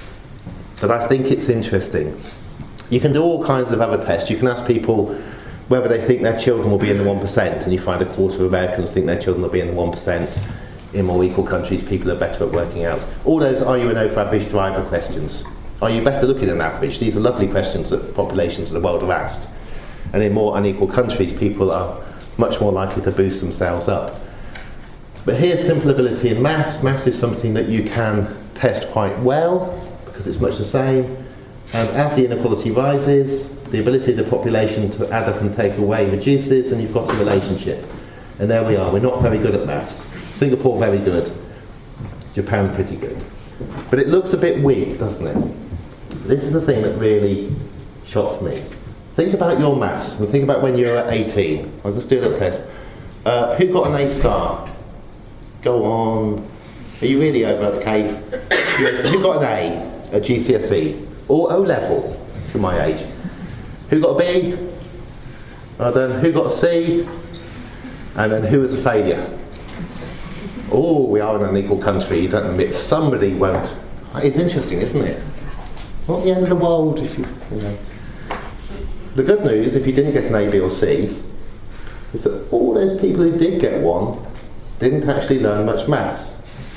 But I think it's interesting. You can do all kinds of other tests. You can ask people, whether they think their children will be in the one percent, and you find a quarter of Americans think their children will be in the one percent. In more equal countries, people are better at working out. All those are you an over average driver questions. Are you better looking than average? These are lovely questions that populations of the world are asked. And in more unequal countries, people are much more likely to boost themselves up. But here's simple ability in maths. Maths is something that you can test quite well, because it's much the same. And as the inequality rises, the ability of the population to add up and take away reduces, and you've got a relationship. And there we are. We're not very good at maths. Singapore, very good. Japan, pretty good. But it looks a bit weak, doesn't it? This is the thing that really shocked me. Think about your maths, and think about when you were eighteen. I'll just do a little test. Uh, who got an A star? Go on. Are you really over? Okay. Yes. Who got an A at G C S E? Or O level, for my age? Who got a B? And then who got a C? And then who was a failure? Oh, we are in an unequal country. You don't admit somebody won't. It's interesting, isn't it? Not the end of the world if you, you know. The good news, if you didn't get an A, B or C, is that all those people who did get one didn't actually learn much maths.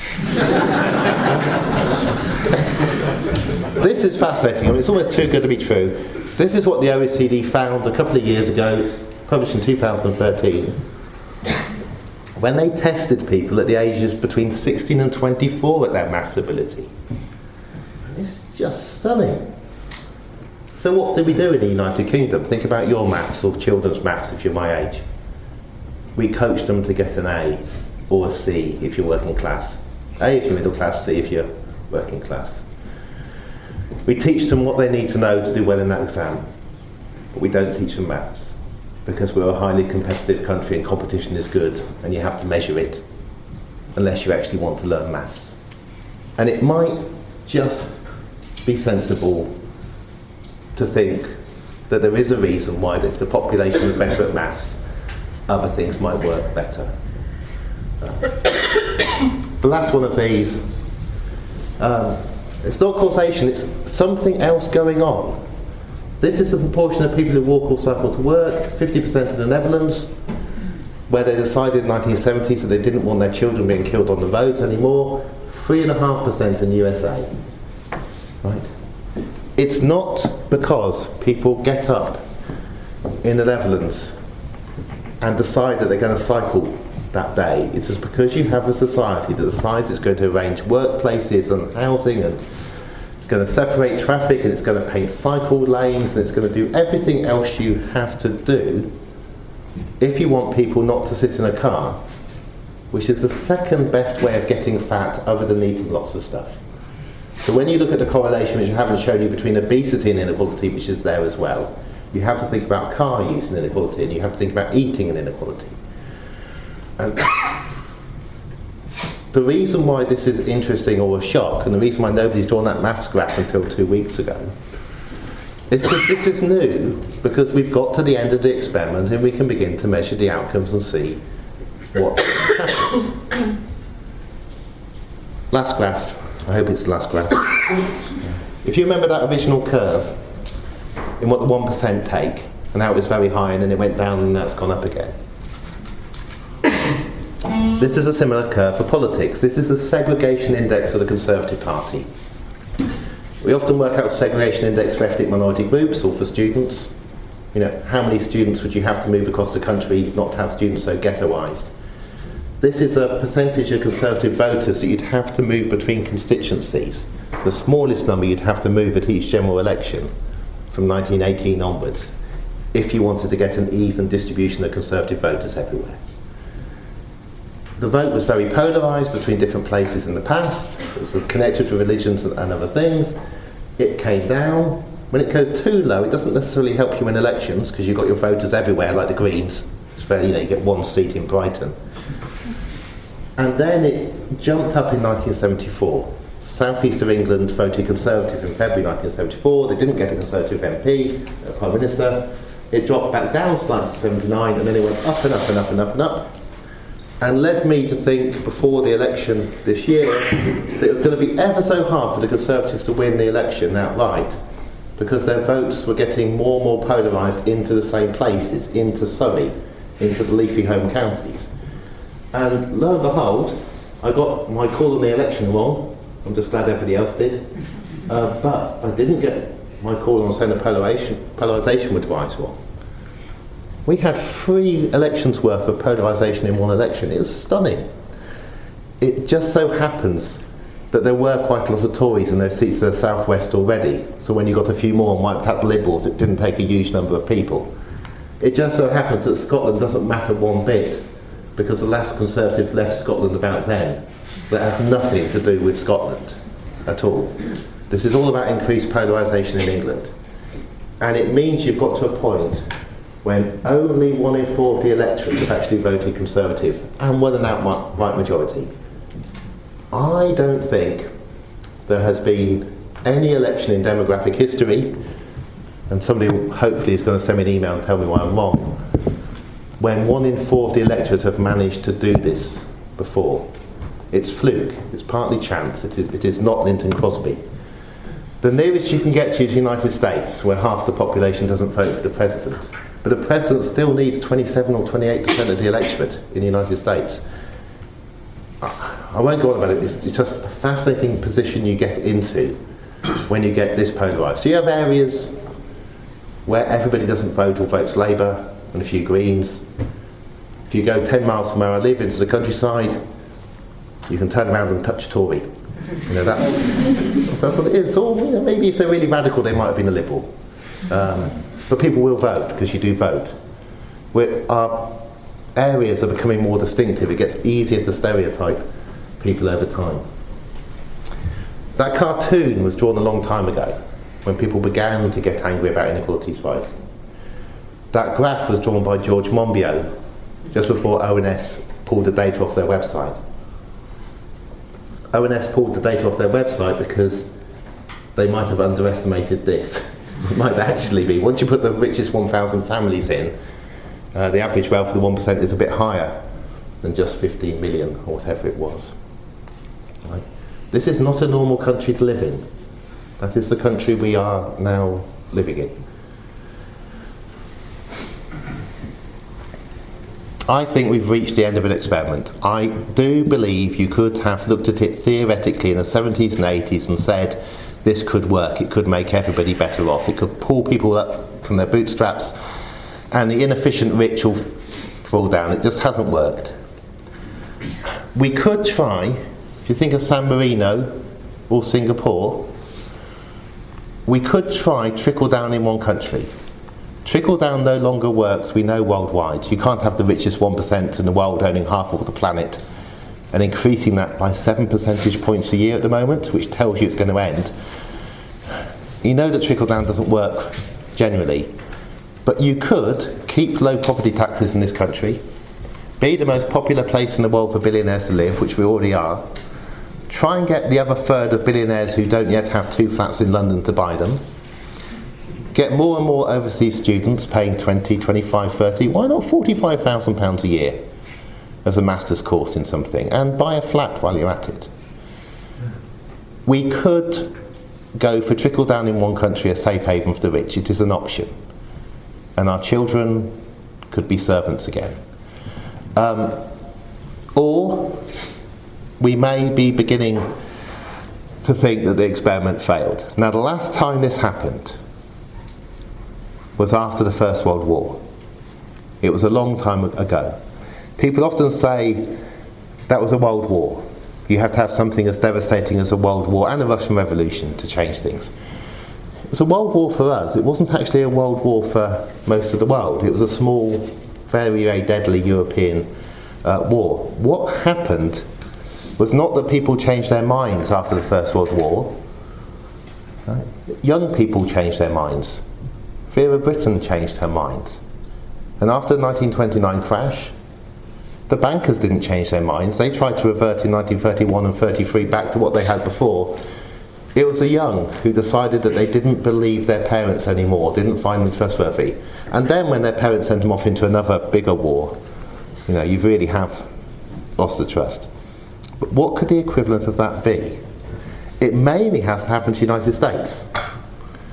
This is fascinating. I mean, it's almost too good to be true. This is what the O E C D found a couple of years ago. It's published in two thousand thirteen. When they tested people at the ages between sixteen and twenty-four at their maths ability. It's just stunning. So what do we do in the United Kingdom? Think about your maths or children's maths if you're my age. We coach them to get an A or a C if you're working class. A if you're middle class, C if you're working class. We teach them what they need to know to do well in that exam. But we don't teach them maths. Because we're a highly competitive country and competition is good, and you have to measure it unless you actually want to learn maths. And it might just be sensible to think that there is a reason why if the population is better at maths, other things might work better. Uh, the last one of these, um, it's not causation, it's something else going on. This is the proportion of people who walk or cycle to work, fifty percent in the Netherlands, where they decided in the nineteen seventies that they didn't want their children being killed on the roads anymore, three point five percent in the U S A. Right? It's not because people get up in the Netherlands and decide that they're going to cycle that day. It is because you have a society that decides it's going to arrange workplaces and housing and it's going to separate traffic and it's going to paint cycle lanes and it's going to do everything else you have to do if you want people not to sit in a car, which is the second best way of getting fat other than eating lots of stuff. So when you look at the correlation, which I haven't shown you, between obesity and inequality, which is there as well, you have to think about car use and inequality, and you have to think about eating and inequality. And the reason why this is interesting or a shock, and the reason why nobody's drawn that maths graph until two weeks ago, is because this is new, because we've got to the end of the experiment and we can begin to measure the outcomes and see what happens. Last graph. I hope it's the last graph. If you remember that original curve, in what the one percent take, and how it was very high and then it went down and now it's gone up again. This is a similar curve for politics. This is the segregation index of the Conservative Party. We often work out segregation index for ethnic minority groups or for students. You know, how many students would you have to move across the country not to have students so ghettoised? This is a percentage of Conservative voters that you'd have to move between constituencies. The smallest number you'd have to move at each general election from nineteen eighteen onwards if you wanted to get an even distribution of Conservative voters everywhere. The vote was very polarised between different places in the past. It was connected to religions and, and other things. It came down. When it goes too low, it doesn't necessarily help you in elections because you've got your voters everywhere, like the Greens. It's very, you know, you get one seat in Brighton. And then it jumped up in nineteen seventy-four. South East of England voted Conservative in February nineteen seventy-four. They didn't get a Conservative M P, a Prime Minister. It dropped back down slightly to seventy-nine, and then it went up and up and up and up and up. And led me to think before the election this year that it was going to be ever so hard for the Conservatives to win the election outright because their votes were getting more and more polarised into the same places, into Surrey, into the leafy home counties. And lo and behold, I got my call on the election wrong. I'm just glad everybody else did. Uh, but I didn't get my call on saying the polarisation, polarisation would rise wrong. We had three elections worth of polarisation in one election. It was stunning. It just so happens that there were quite a lot of Tories in those seats in the southwest already. So when you got a few more and wiped out the Liberals, it didn't take a huge number of people. It just so happens that Scotland doesn't matter one bit, because the last Conservative left Scotland about then. That has nothing to do with Scotland at all. This is all about increased polarisation in England. And it means you've got to a point when only one in four of the electorate have actually voted Conservative, and with an outright majority. I don't think there has been any election in demographic history, and somebody hopefully is going to send me an email and tell me why I'm wrong, when one in four of the electorate have managed to do this before. It's fluke, it's partly chance, it is, it is not Linton Crosby. The nearest you can get to is the United States, where half the population doesn't vote for the president. But the president still needs twenty-seven or twenty-eight percent of the electorate in the United States. I won't go on about it, it's just a fascinating position you get into when you get this polarised. So you have areas where everybody doesn't vote or votes Labour and a few Greens. If you go ten miles from where I live into the countryside, you can turn around and touch a Tory. You know, that's, that's what it is. Or you know, maybe if they're really radical, they might have been a Liberal. Um, but people will vote, because you do vote. We're, our areas are becoming more distinctive. It gets easier to stereotype people over time. That cartoon was drawn a long time ago, when people began to get angry about inequalities rising. That graph was drawn by George Monbiot just before O N S pulled the data off their website. O N S pulled the data off their website because they might have underestimated this. It might actually be, once you put the richest one thousand families in, uh, the average wealth of the one percent is a bit higher than just fifteen million or whatever it was. Right? This is not a normal country to live in. That is the country we are now living in. I think we've reached the end of an experiment. I do believe you could have looked at it theoretically in the seventies and eighties and said this could work, it could make everybody better off, it could pull people up from their bootstraps and the inefficient rich will fall down. It just hasn't worked. We could try, if you think of San Marino or Singapore, we could try trickle down in one country. Trickle down no longer works, we know, worldwide. You can't have the richest one percent in the world owning half of the planet and increasing that by seven percentage points a year at the moment, which tells you it's going to end. You know that trickle down doesn't work generally, but you could keep low property taxes in this country, be the most popular place in the world for billionaires to live, which we already are, try and get the other third of billionaires who don't yet have two flats in London to buy them, get more and more overseas students paying twenty, twenty-five, thirty, why not forty-five thousand pounds a year as a master's course in something, and buy a flat while you're at it. We could go for trickle down in one country, a safe haven for the rich. It is an option. And our children could be servants again. Um, or we may be beginning to think that the experiment failed. Now, the last time this happened was after the First World War. It was a long time ago. People often say that was a world war. You have to have something as devastating as a world war and a Russian Revolution to change things. It was a world war for us. It wasn't actually a world war for most of the world. It was a small, very, very deadly European uh, war. What happened was not that people changed their minds after the First World War. Right? Young people changed their minds. Vera Brittain changed her mind. And after the nineteen twenty-nine crash, the bankers didn't change their minds. They tried to revert in nineteen thirty-one and thirty-three back to what they had before. It was the young who decided that they didn't believe their parents anymore, didn't find them trustworthy. And then when their parents sent them off into another bigger war, you know, you really have lost the trust. But what could the equivalent of that be? It mainly has to happen to the United States.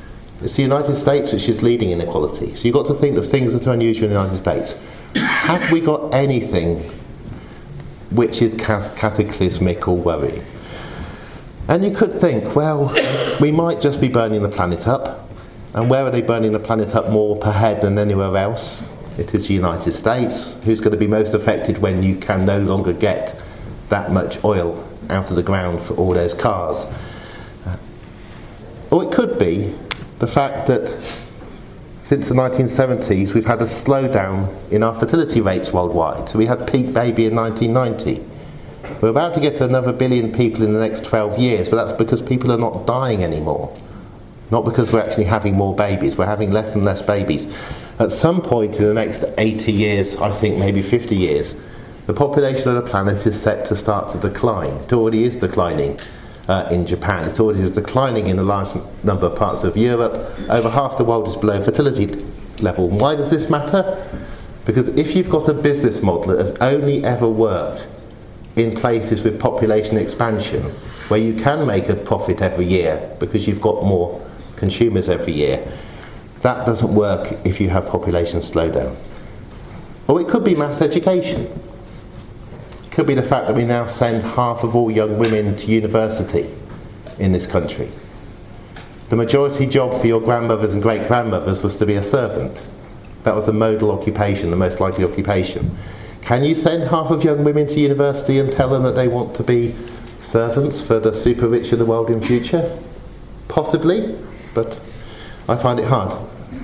It's the United States which is leading inequality. So you've got to think of things that are unusual in the United States. Have we got anything which is cataclysmic or worrying? And you could think, well, we might just be burning the planet up. And where are they burning the planet up more per head than anywhere else? It is the United States. Who's going to be most affected when you can no longer get that much oil out of the ground for all those cars? Uh, or it could be the fact that since the nineteen seventies we've had a slowdown in our fertility rates worldwide. So we had peak baby in nineteen ninety. We're about to get another billion people in the next twelve years, but that's because people are not dying anymore. Not because we're actually having more babies. We're having less and less babies. At some point in the next eighty years, I think maybe fifty years, the population of the planet is set to start to decline. It already is declining uh, in Japan. It already is declining in a large number of parts of Europe. Over half the world is below fertility level. Why does this matter? Because if you've got a business model that has only ever worked in places with population expansion, where you can make a profit every year because you've got more consumers every year, that doesn't work if you have population slowdown. Or it could be mass education. It could be the fact that we now send half of all young women to university in this country. The majority job for your grandmothers and great-grandmothers was to be a servant. That was a modal occupation, the most likely occupation. Can you send half of young women to university and tell them that they want to be servants for the super rich of the world in future? Possibly, but I find it hard.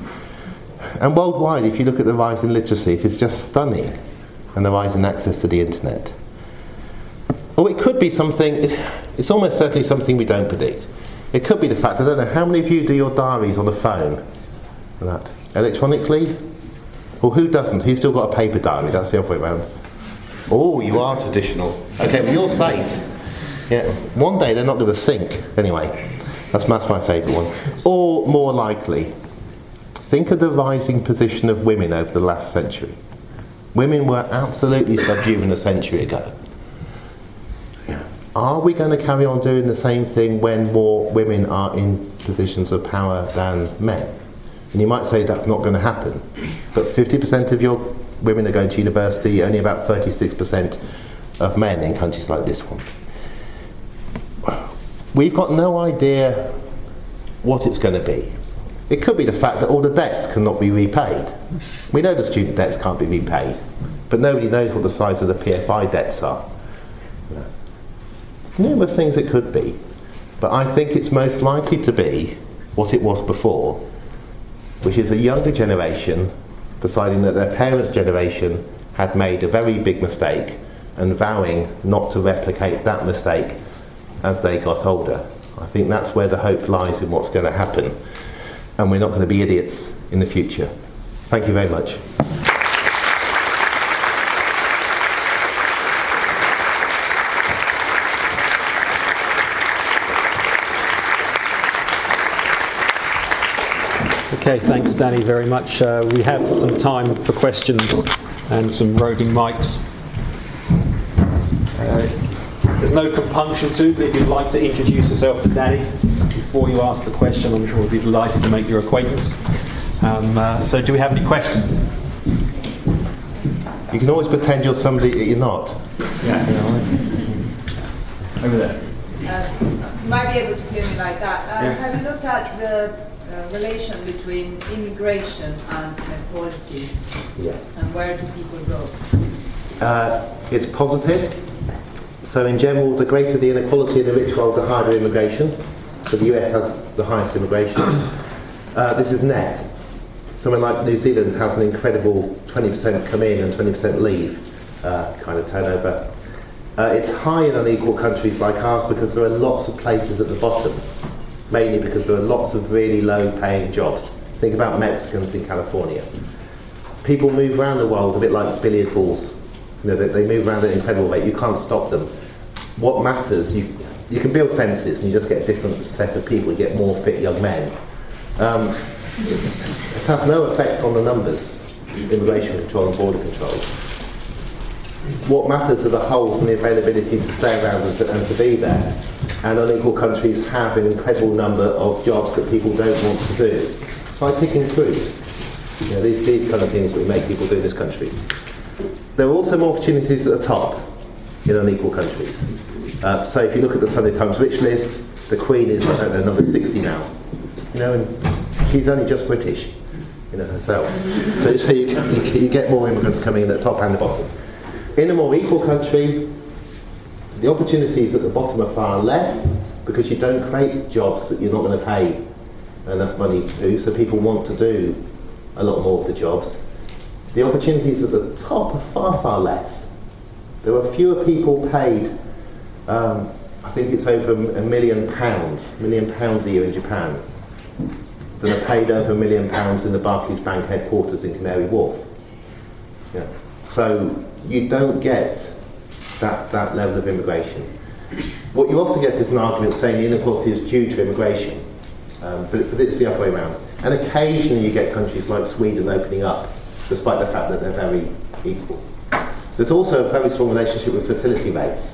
And worldwide, if you look at the rise in literacy, it is just stunning, and the rise in access to the internet. Or it could be something, it's almost certainly something we don't predict. It could be the fact, I don't know, how many of you do your diaries on the phone? That electronically? Or who doesn't? Who's still got a paper diary? That's the other way around. Oh, you are traditional. Okay, well you're safe. Yeah. One day they're not going to sink. Anyway, that's, that's my favourite one. Or more likely, think of the rising position of women over the last century. Women were absolutely subhuman a century ago. Are we going to carry on doing the same thing when more women are in positions of power than men? And you might say that's not going to happen. But fifty percent of your women are going to university, only about thirty-six percent of men in countries like this one. We've got no idea what it's going to be. It could be the fact that all the debts cannot be repaid. We know the student debts can't be repaid, but nobody knows what the size of the P F I debts are. There's numerous things it could be, but I think it's most likely to be what it was before, which is a younger generation deciding that their parents' generation had made a very big mistake and vowing not to replicate that mistake as they got older. I think that's where the hope lies in what's going to happen, and we're not going to be idiots in the future. Thank you very much. Okay, thanks Danny very much. Uh, we have some time for questions and some roving mics. Uh, there's no compunction to it, but if you'd like to introduce yourself to Danny before you ask the question, I'm sure we'll be delighted to make your acquaintance. Um, uh, so do we have any questions? You can always pretend you're somebody that you're not. Yeah. Over there. Uh, you might be able to hear me like that. Uh, Yeah. Have you looked at the uh, relation between immigration and inequality? Yeah. And where do people go? Uh, it's positive. So in general, the greater the inequality in the rich world, the higher the immigration. So the U S has the highest immigration. Uh, this is net. Somewhere like New Zealand has an incredible twenty percent come in and twenty percent leave uh, kind of turnover. Uh, it's high in unequal countries like ours because there are lots of places at the bottom, mainly because there are lots of really low paying jobs. Think about Mexicans in California. People move around the world a bit like billiard balls. You know, they, they move around at an incredible rate. You can't stop them. What matters, you, you can build fences and you just get a different set of people, you get more fit young men. Um, it has no effect on the numbers, immigration control and border control. What matters are the holes and the availability to stay around and to, and to be there. And unequal countries have an incredible number of jobs that people don't want to do. Try picking fruit. You know, these, these kind of things we make people do in this country. There are also more opportunities at the top in unequal countries. Uh, so if you look at the Sunday Times Rich List, the Queen is, I don't know, number sixty now. You know, and she's only just British, you know, herself. So, so you, you, you get more immigrants coming in at the top and the bottom. In a more equal country, the opportunities at the bottom are far less because you don't create jobs that you're not going to pay enough money to do, so people want to do a lot more of the jobs. The opportunities at the top are far, far less. There are fewer people paid, um, I think it's over a million pounds, a million pounds a year in Japan, than are paid over a million pounds in the Barclays Bank headquarters in Canary Wharf. Yeah. So you don't get that, that level of immigration. What you often get is an argument saying the inequality is due to immigration, um, but, but it's the other way around. And occasionally you get countries like Sweden opening up, despite the fact that they're very equal. There's also a very strong relationship with fertility rates.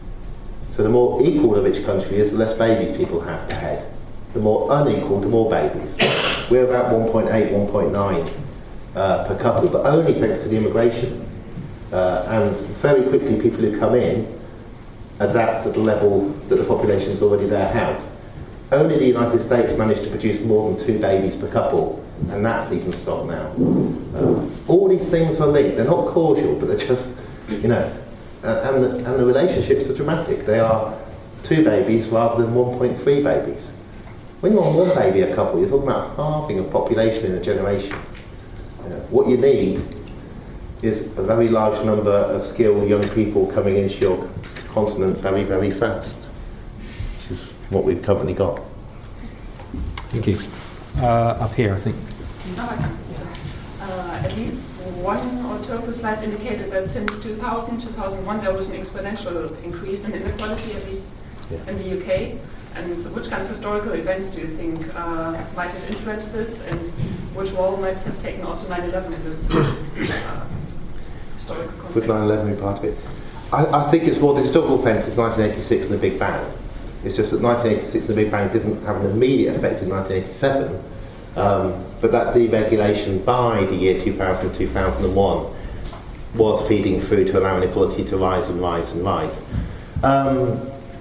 So the more equal a rich country is, the less babies people have per head. The more unequal, the more babies. We're about one point eight, one point nine uh, per couple, but only thanks to the immigration. Uh, and very quickly people who come in adapt at the level that the population's already there have. Only the United States managed to produce more than two babies per couple, and that's even stopped now. Uh, all these things are linked. They're not causal, but they're just, you know, uh, and, the, and the relationships are dramatic. They are two babies rather than one point three babies. When you're on one baby a couple, you're talking about halving of population in a generation. You know, what you need is a very large number of skilled young people coming into your continent very, very fast, which is what we've currently got. Thank you. Uh, up here, I think. Uh, at least one or two of the slides indicated that since two thousand, two thousand one, there was an exponential increase in inequality, at least yeah. in the U K. And so which kind of historical events do you think uh, might have influenced this, and which role might have taken also nine eleven in this uh, historical context? With nine eleven being part of it. I, I think it's more the historical offence is nineteen eighty-six and the Big Bang. It's just that nineteen eighty-six and the Big Bang didn't have an immediate effect in nineteen eighty-seven, um, but that deregulation by the year two thousand, two thousand one was feeding through to allow inequality to rise and rise and rise. Um,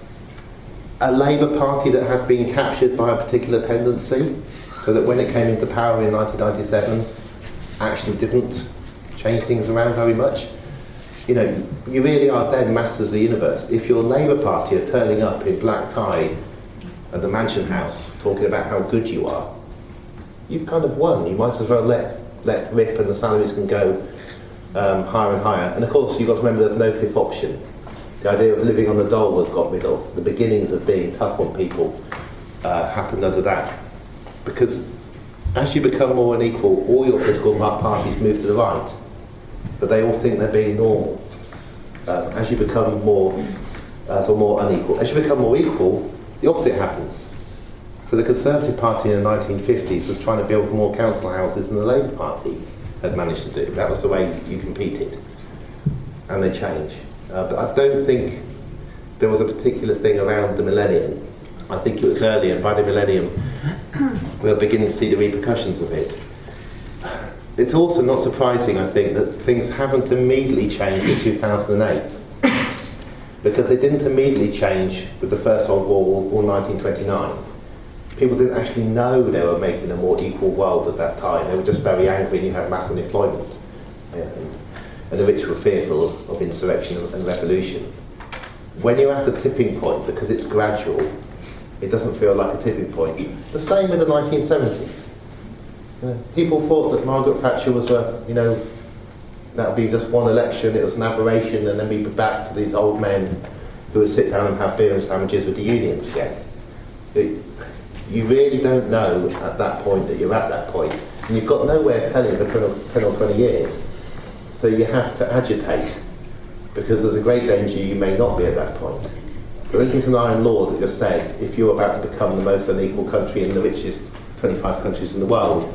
a Labour Party that had been captured by a particular tendency, so that when it came into power in nineteen ninety-seven, actually didn't change things around very much. You know, you really are then masters of the universe. If your Labour Party are turning up in black tie at the Mansion House talking about how good you are, you've kind of won. You might as well let, let rip and the salaries can go um, higher and higher. And of course, you've got to remember there's no fifth option. The idea of living on the dole was got rid of. The beginnings of being tough on people uh, happened under that. Because as you become more unequal, all your political parties move to the right. But they all think they're being normal. Um, as you become more, uh, so more unequal, as you become more equal, the opposite happens. So the Conservative Party in the nineteen fifties was trying to build more council houses than the Labour Party had managed to do. That was the way you competed, and they changed. Uh, but I don't think there was a particular thing around the millennium. I think it was earlier, and by the millennium, we were beginning to see the repercussions of it. It's also not surprising, I think, that things haven't immediately changed in two thousand eight, because they didn't immediately change with the First World War or nineteen twenty-nine. People didn't actually know they were making a more equal world at that time. They were just very angry and you had mass unemployment. And, and the rich were fearful of, of insurrection and revolution. When you're at a tipping point, because it's gradual, it doesn't feel like a tipping point. The same with the nineteen seventies. You know, people thought that Margaret Thatcher was a, you know, that would be just one election, it was an aberration, and then we'd be back to these old men who would sit down and have beer and sandwiches with the unions again. It, you really don't know at that point that you're at that point, and you've got no way of telling for ten or twenty years. So you have to agitate, because there's a great danger you may not be at that point. But there isn't an iron law that just says if you're about to become the most unequal country in the richest twenty-five countries in the world,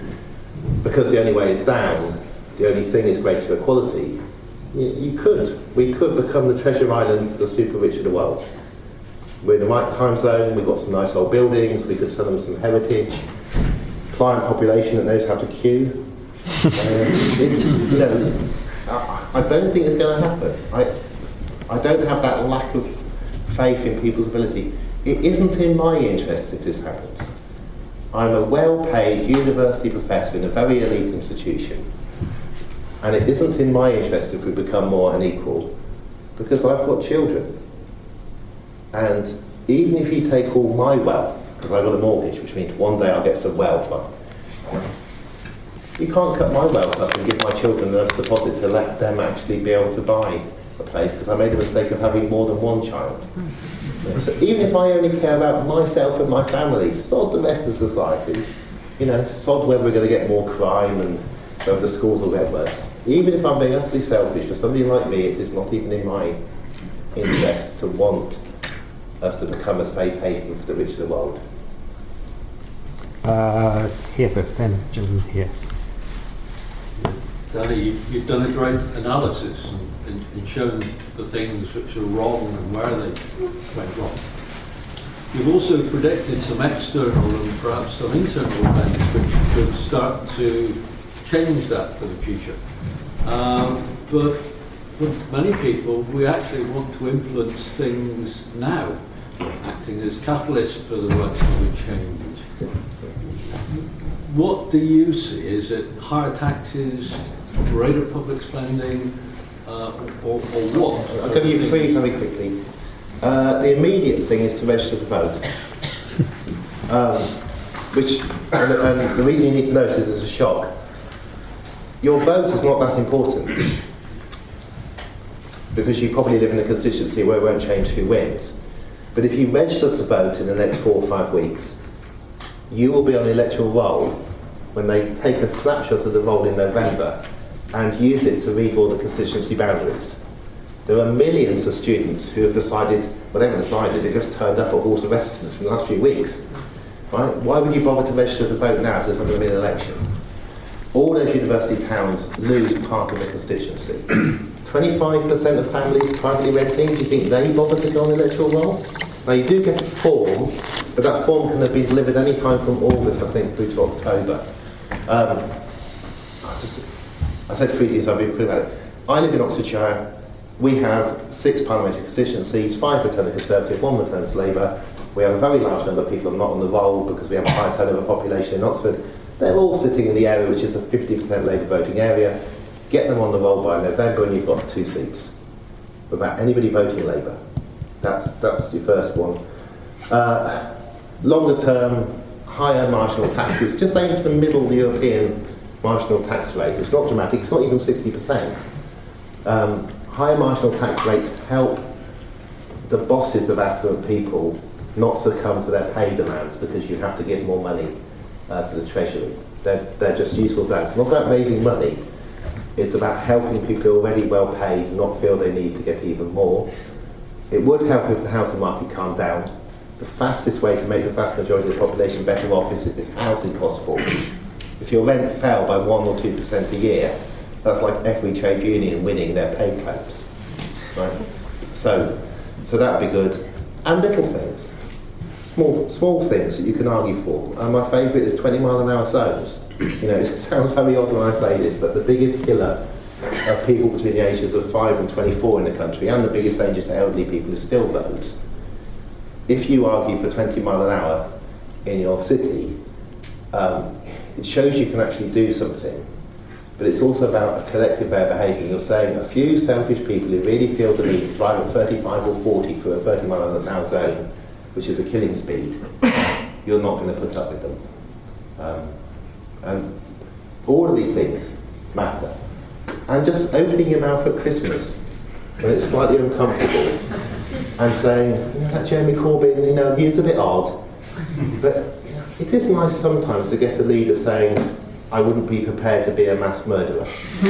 because the only way is down, the only thing is greater equality, you, you could, we could become the treasure island for the super rich of the world. We're in the right time zone, we've got some nice old buildings, we could sell them some heritage, client population that knows how to queue. um, it's, you know, I, I don't think it's going to happen. I, I don't have that lack of faith in people's ability. It isn't in my interest if this happens. I'm a well-paid university professor in a very elite institution, and it isn't in my interest if we become more unequal, because I've got children. And even if you take all my wealth, because I've got a mortgage, which means one day I'll get some wealth up, you can't cut my wealth up and give my children enough deposit to let them actually be able to buy a place, because I made the mistake of having more than one child. So even if I only care about myself and my family, sod the rest of society, you know, sod whether we're going to get more crime and whether the schools will get worse. Even if I'm being utterly selfish, for somebody like me, it is not even in my interest to want us to become a safe haven for the rich of the world. Uh, here first, then gentleman here. Danny, you, you've done a great analysis and, and shown the things which are wrong and where they went wrong. You've also predicted some external and perhaps some internal events which could start to change that for the future. Um, but for many people, we actually want to influence things now, acting as catalysts for the right sort of change. What do you see? Is it higher taxes, greater public spending, uh, or, or what? I'll give you three very quickly. Uh, the immediate thing is to register to vote. Um, which, and, and the reason you need to know this is a shock. Your vote is not that important, because you probably live in a constituency where it won't change who wins. But if you register to vote in the next four or five weeks, you will be on the electoral roll when they take a snapshot of the roll in November and use it to redraw the constituency boundaries. There are millions of students who have decided, well, they haven't decided, they've just turned up at halls of residence in the last few weeks. Right? Why would you bother to register to vote now if there's not going to be an election? All those university towns lose part of their constituency. twenty-five percent of families privately renting, do you think they bother to go on the electoral roll? Now you do get a form, but that form can have been delivered any time from August, I think, through to October. Um, I just, I said three things, I'll be quick about it. I live in Oxfordshire. We have six parliamentary constituencies, five return to Conservative, one returns Labour. We have a very large number of people not on the roll because we have a high turnover population in Oxford. They're all sitting in the area which is a fifty percent Labour voting area. Get them on the roll by November and you've got two seats without anybody voting Labour. That's, that's your first one. Uh, longer term, higher marginal taxes. Just aim for the middle European marginal tax rate. It's not dramatic, it's not even sixty percent. Um, higher marginal tax rates help the bosses of affluent people not succumb to their pay demands because you have to give more money uh, to the Treasury. They're, they're just useful to that. It's not about raising money, it's about helping people already well paid not feel they need to get even more. It would help if the housing market calmed down. The fastest way to make the vast majority of the population better off is if housing costs fall. If your rent fell by one or two percent a year, that's like every trade union winning their pay claims, right? So, so that'd be good. And little things, small, small things that you can argue for. And my favourite is twenty mile an hour zones. You know, it sounds very odd when I say this, but the biggest killer of people between the ages of five and twenty-four in the country, and the biggest danger to elderly people, is still roads. If you argue for twenty mile an hour in your city, um, it shows you can actually do something. But it's also about a collective way of behaving. You're saying a few selfish people who really feel the need to drive at thirty-five or forty through a thirty mile an hour zone, which is a killing speed, you're not going to put up with them. Um, and all of these things matter. And just opening your mouth at Christmas when it's slightly uncomfortable and saying, you know, that Jeremy Corbyn, you know, he's a bit odd. But it is nice sometimes to get a leader saying, I wouldn't be prepared to be a mass murderer.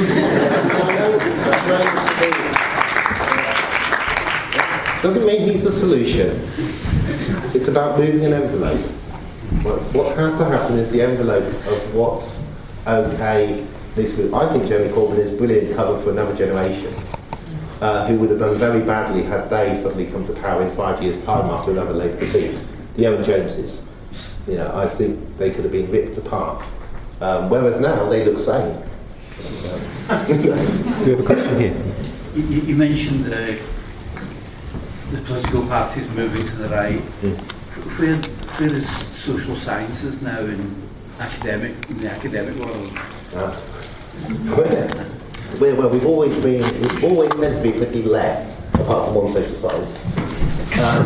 Doesn't mean he's the solution. It's about moving an envelope. What has to happen is the envelope of what's okay. I think Jeremy Corbyn is brilliant cover for another generation. uh, who would have done very badly had they suddenly come to power in five years' time after another Labour defeat. The Owen Joneses. You know, I think they could have been ripped apart. Um, whereas now they look sane. Do you have a question here? You, you mentioned uh, the political parties moving to the right. Mm. Where, where is social sciences now in academic, in the academic world? Uh, where? Where, well, we've always been, we've always meant to be pretty left, apart from one social science. Um,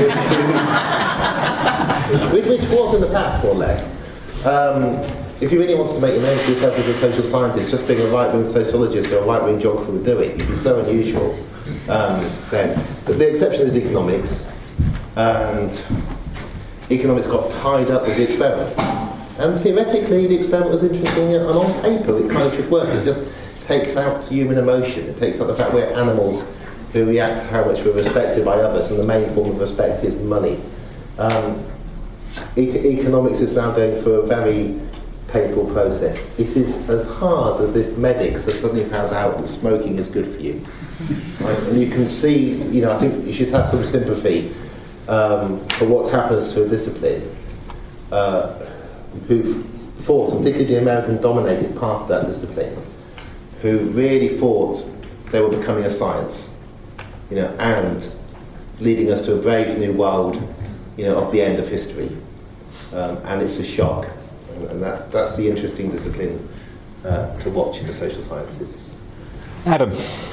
which, which was in the past more left. Um, if you really wanted to make a name for yourself as a social scientist, just being a right-wing sociologist or a right-wing geographer would do it. You'd be so unusual um, then. But the exception is economics, and economics got tied up with the experiment. And theoretically, the experiment was interesting, and on paper, it kind of should work. It just takes out human emotion. It takes out the fact we're animals who react to how much we're respected by others, and the main form of respect is money. Um, e- economics is now going through a very painful process. It is as hard as if medics have suddenly found out that smoking is good for you. Right? And you can see, you know, I think you should have some sympathy um, for what happens to a discipline uh, who fought, and particularly the American-dominated part of that discipline, who really thought they were becoming a science, you know, and leading us to a brave new world, you know, of the end of history. Um, and it's a shock. And, and that, that's the interesting discipline uh, to watch in the social sciences. Adam.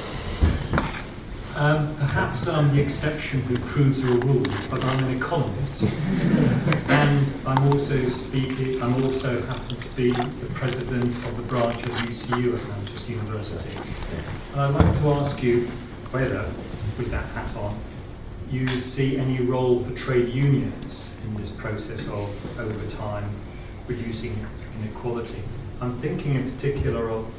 Um, perhaps I'm the exception who proves the rule, but I'm an economist, and I'm also speaking. I'm also happen to be the president of the branch of U C U at Manchester University. And I'd like to ask you whether, with that hat on, you see any role for trade unions in this process of, over time, reducing inequality. I'm thinking in particular of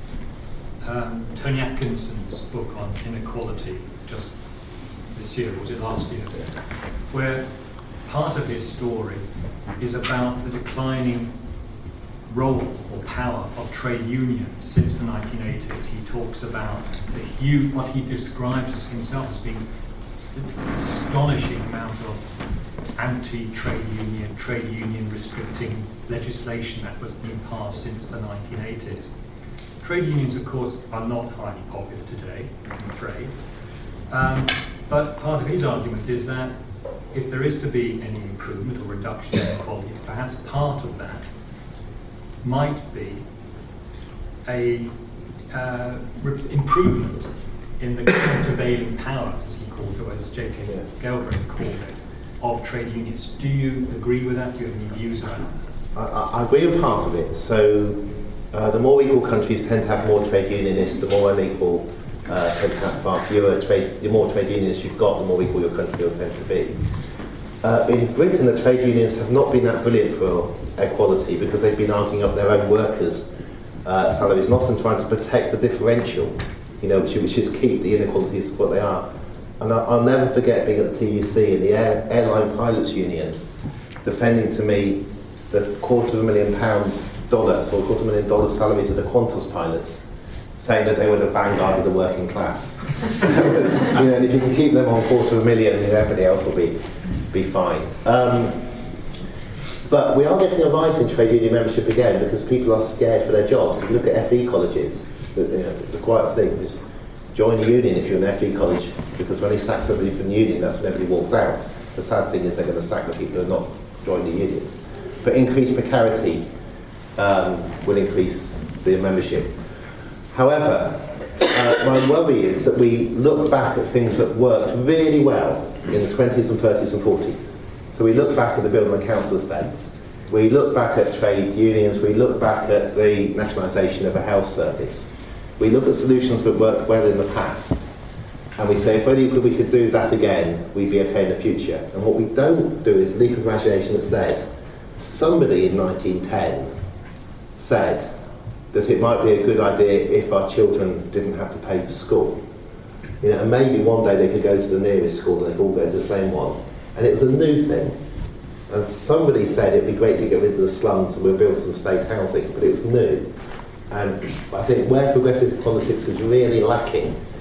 Um, Tony Atkinson's book on inequality, just this year, or was it last year, where part of his story is about the declining role or power of trade unions since the nineteen eighties. He talks about the huge, what he describes himself as being an astonishing amount of anti-trade union, trade union restricting legislation that was being passed since the nineteen eighties. Trade unions, of course, are not highly popular today, I'm afraid. Um, but part of his argument is that if there is to be any improvement or reduction in inequality, perhaps part of that might be a uh, re- improvement in the countervailing power, as he calls it, or as J K Galbraith called it, of trade unions. Do you agree with that? Do you have any views about that? I, I agree with half of it. So uh, the more equal countries tend to have more trade unionists, the more unequal uh, tend to have far fewer trade, the more trade unionists you've got, the more equal your country will tend to be. Uh, in Britain, the trade unions have not been that brilliant for equality because they've been arguing up their own workers' uh, salaries and often trying to protect the differential, you know, which, which is keep the inequalities what they are. And I, I'll never forget being at the T U C and the Air, Airline Pilots Union defending to me the quarter of a million pound dollars or quarter of a million dollar salaries of the Qantas pilots, saying that they were the vanguard of the working class. You know, and if you can keep them on quarter of a million, then everybody else will be be fine. Um, but we are getting a rise in trade union membership again because people are scared for their jobs. If you look at F E colleges, the, you know, the quiet thing is join a union if you're in F E college, because when they sack somebody from the union, that's when everybody walks out. The sad thing is they're going to sack the people who are not joining the unions. But increased precarity um, will increase the membership. However, uh, my worry is that we look back at things that worked really well in the twenties and thirties and forties. So we look back at the building and council estates, we look back at trade unions, we look back at the nationalisation of a health service. We look at solutions that worked well in the past, and we say if only we could do that again, we'd be okay in the future. And what we don't do is leap of imagination that says, somebody in nineteen ten said that it might be a good idea if our children didn't have to pay for school. You know, and maybe one day they could go to the nearest school and they could all go to the same one. And it was a new thing. And somebody said it'd be great to get rid of the slums and we'll build some state housing, but it was new. And I think where progressive politics is really lacking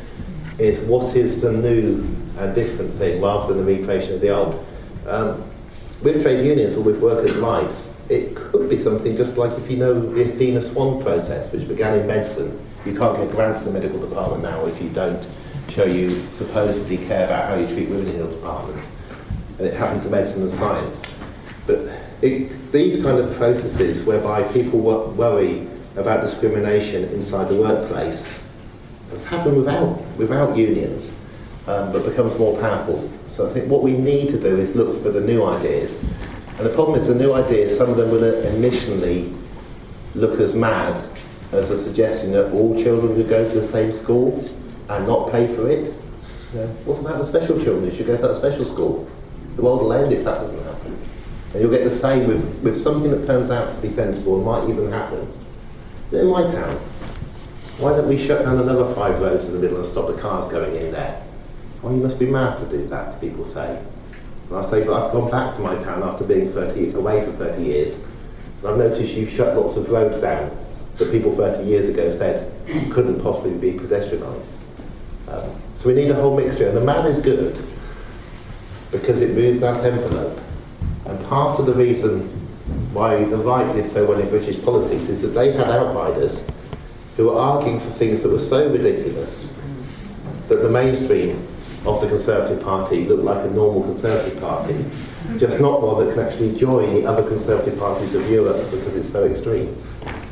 is what is the new and different thing rather than the recreation of the old. Um, with trade unions or with workers' rights, it could be something just like if you know the Athena Swan process, which began in medicine. You can't get grants in the medical department now if you don't show you supposedly care about how you treat women in your department. And it happened to medicine and science. But it, these kind of processes whereby people wo- worry about discrimination inside the workplace has happened without, without unions, um, but becomes more powerful. So I think what we need to do is look for the new ideas. And the problem is the new ideas, some of them will initially look as mad as a suggestion that all children should go to the same school and not pay for it. You know, what about the special children who should go to that special school? The world will end if that doesn't happen. And you'll get the same with, with something that turns out to be sensible and might even happen. In my town, why don't we shut down another five roads in the middle and stop the cars going in there? Oh, you must be mad to do that, people say. And I say, but I've gone back to my town after being thirty, away for thirty years, and I've noticed you've shut lots of roads down that people thirty years ago said couldn't possibly be pedestrianised. Um, so we need a whole mixture, and the man is good because it moves that envelope. And part of the reason why the right did so well in British politics is that they had outriders who were arguing for things that were so ridiculous that the mainstream of the Conservative Party looked like a normal Conservative Party, just not one that can actually join the other Conservative parties of Europe because it's so extreme.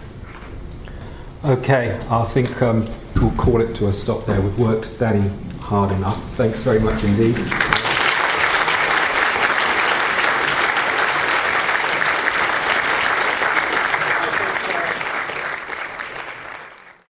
Okay, I think um, we'll call it to a stop there. We've worked Danny hard enough. Thanks very much indeed.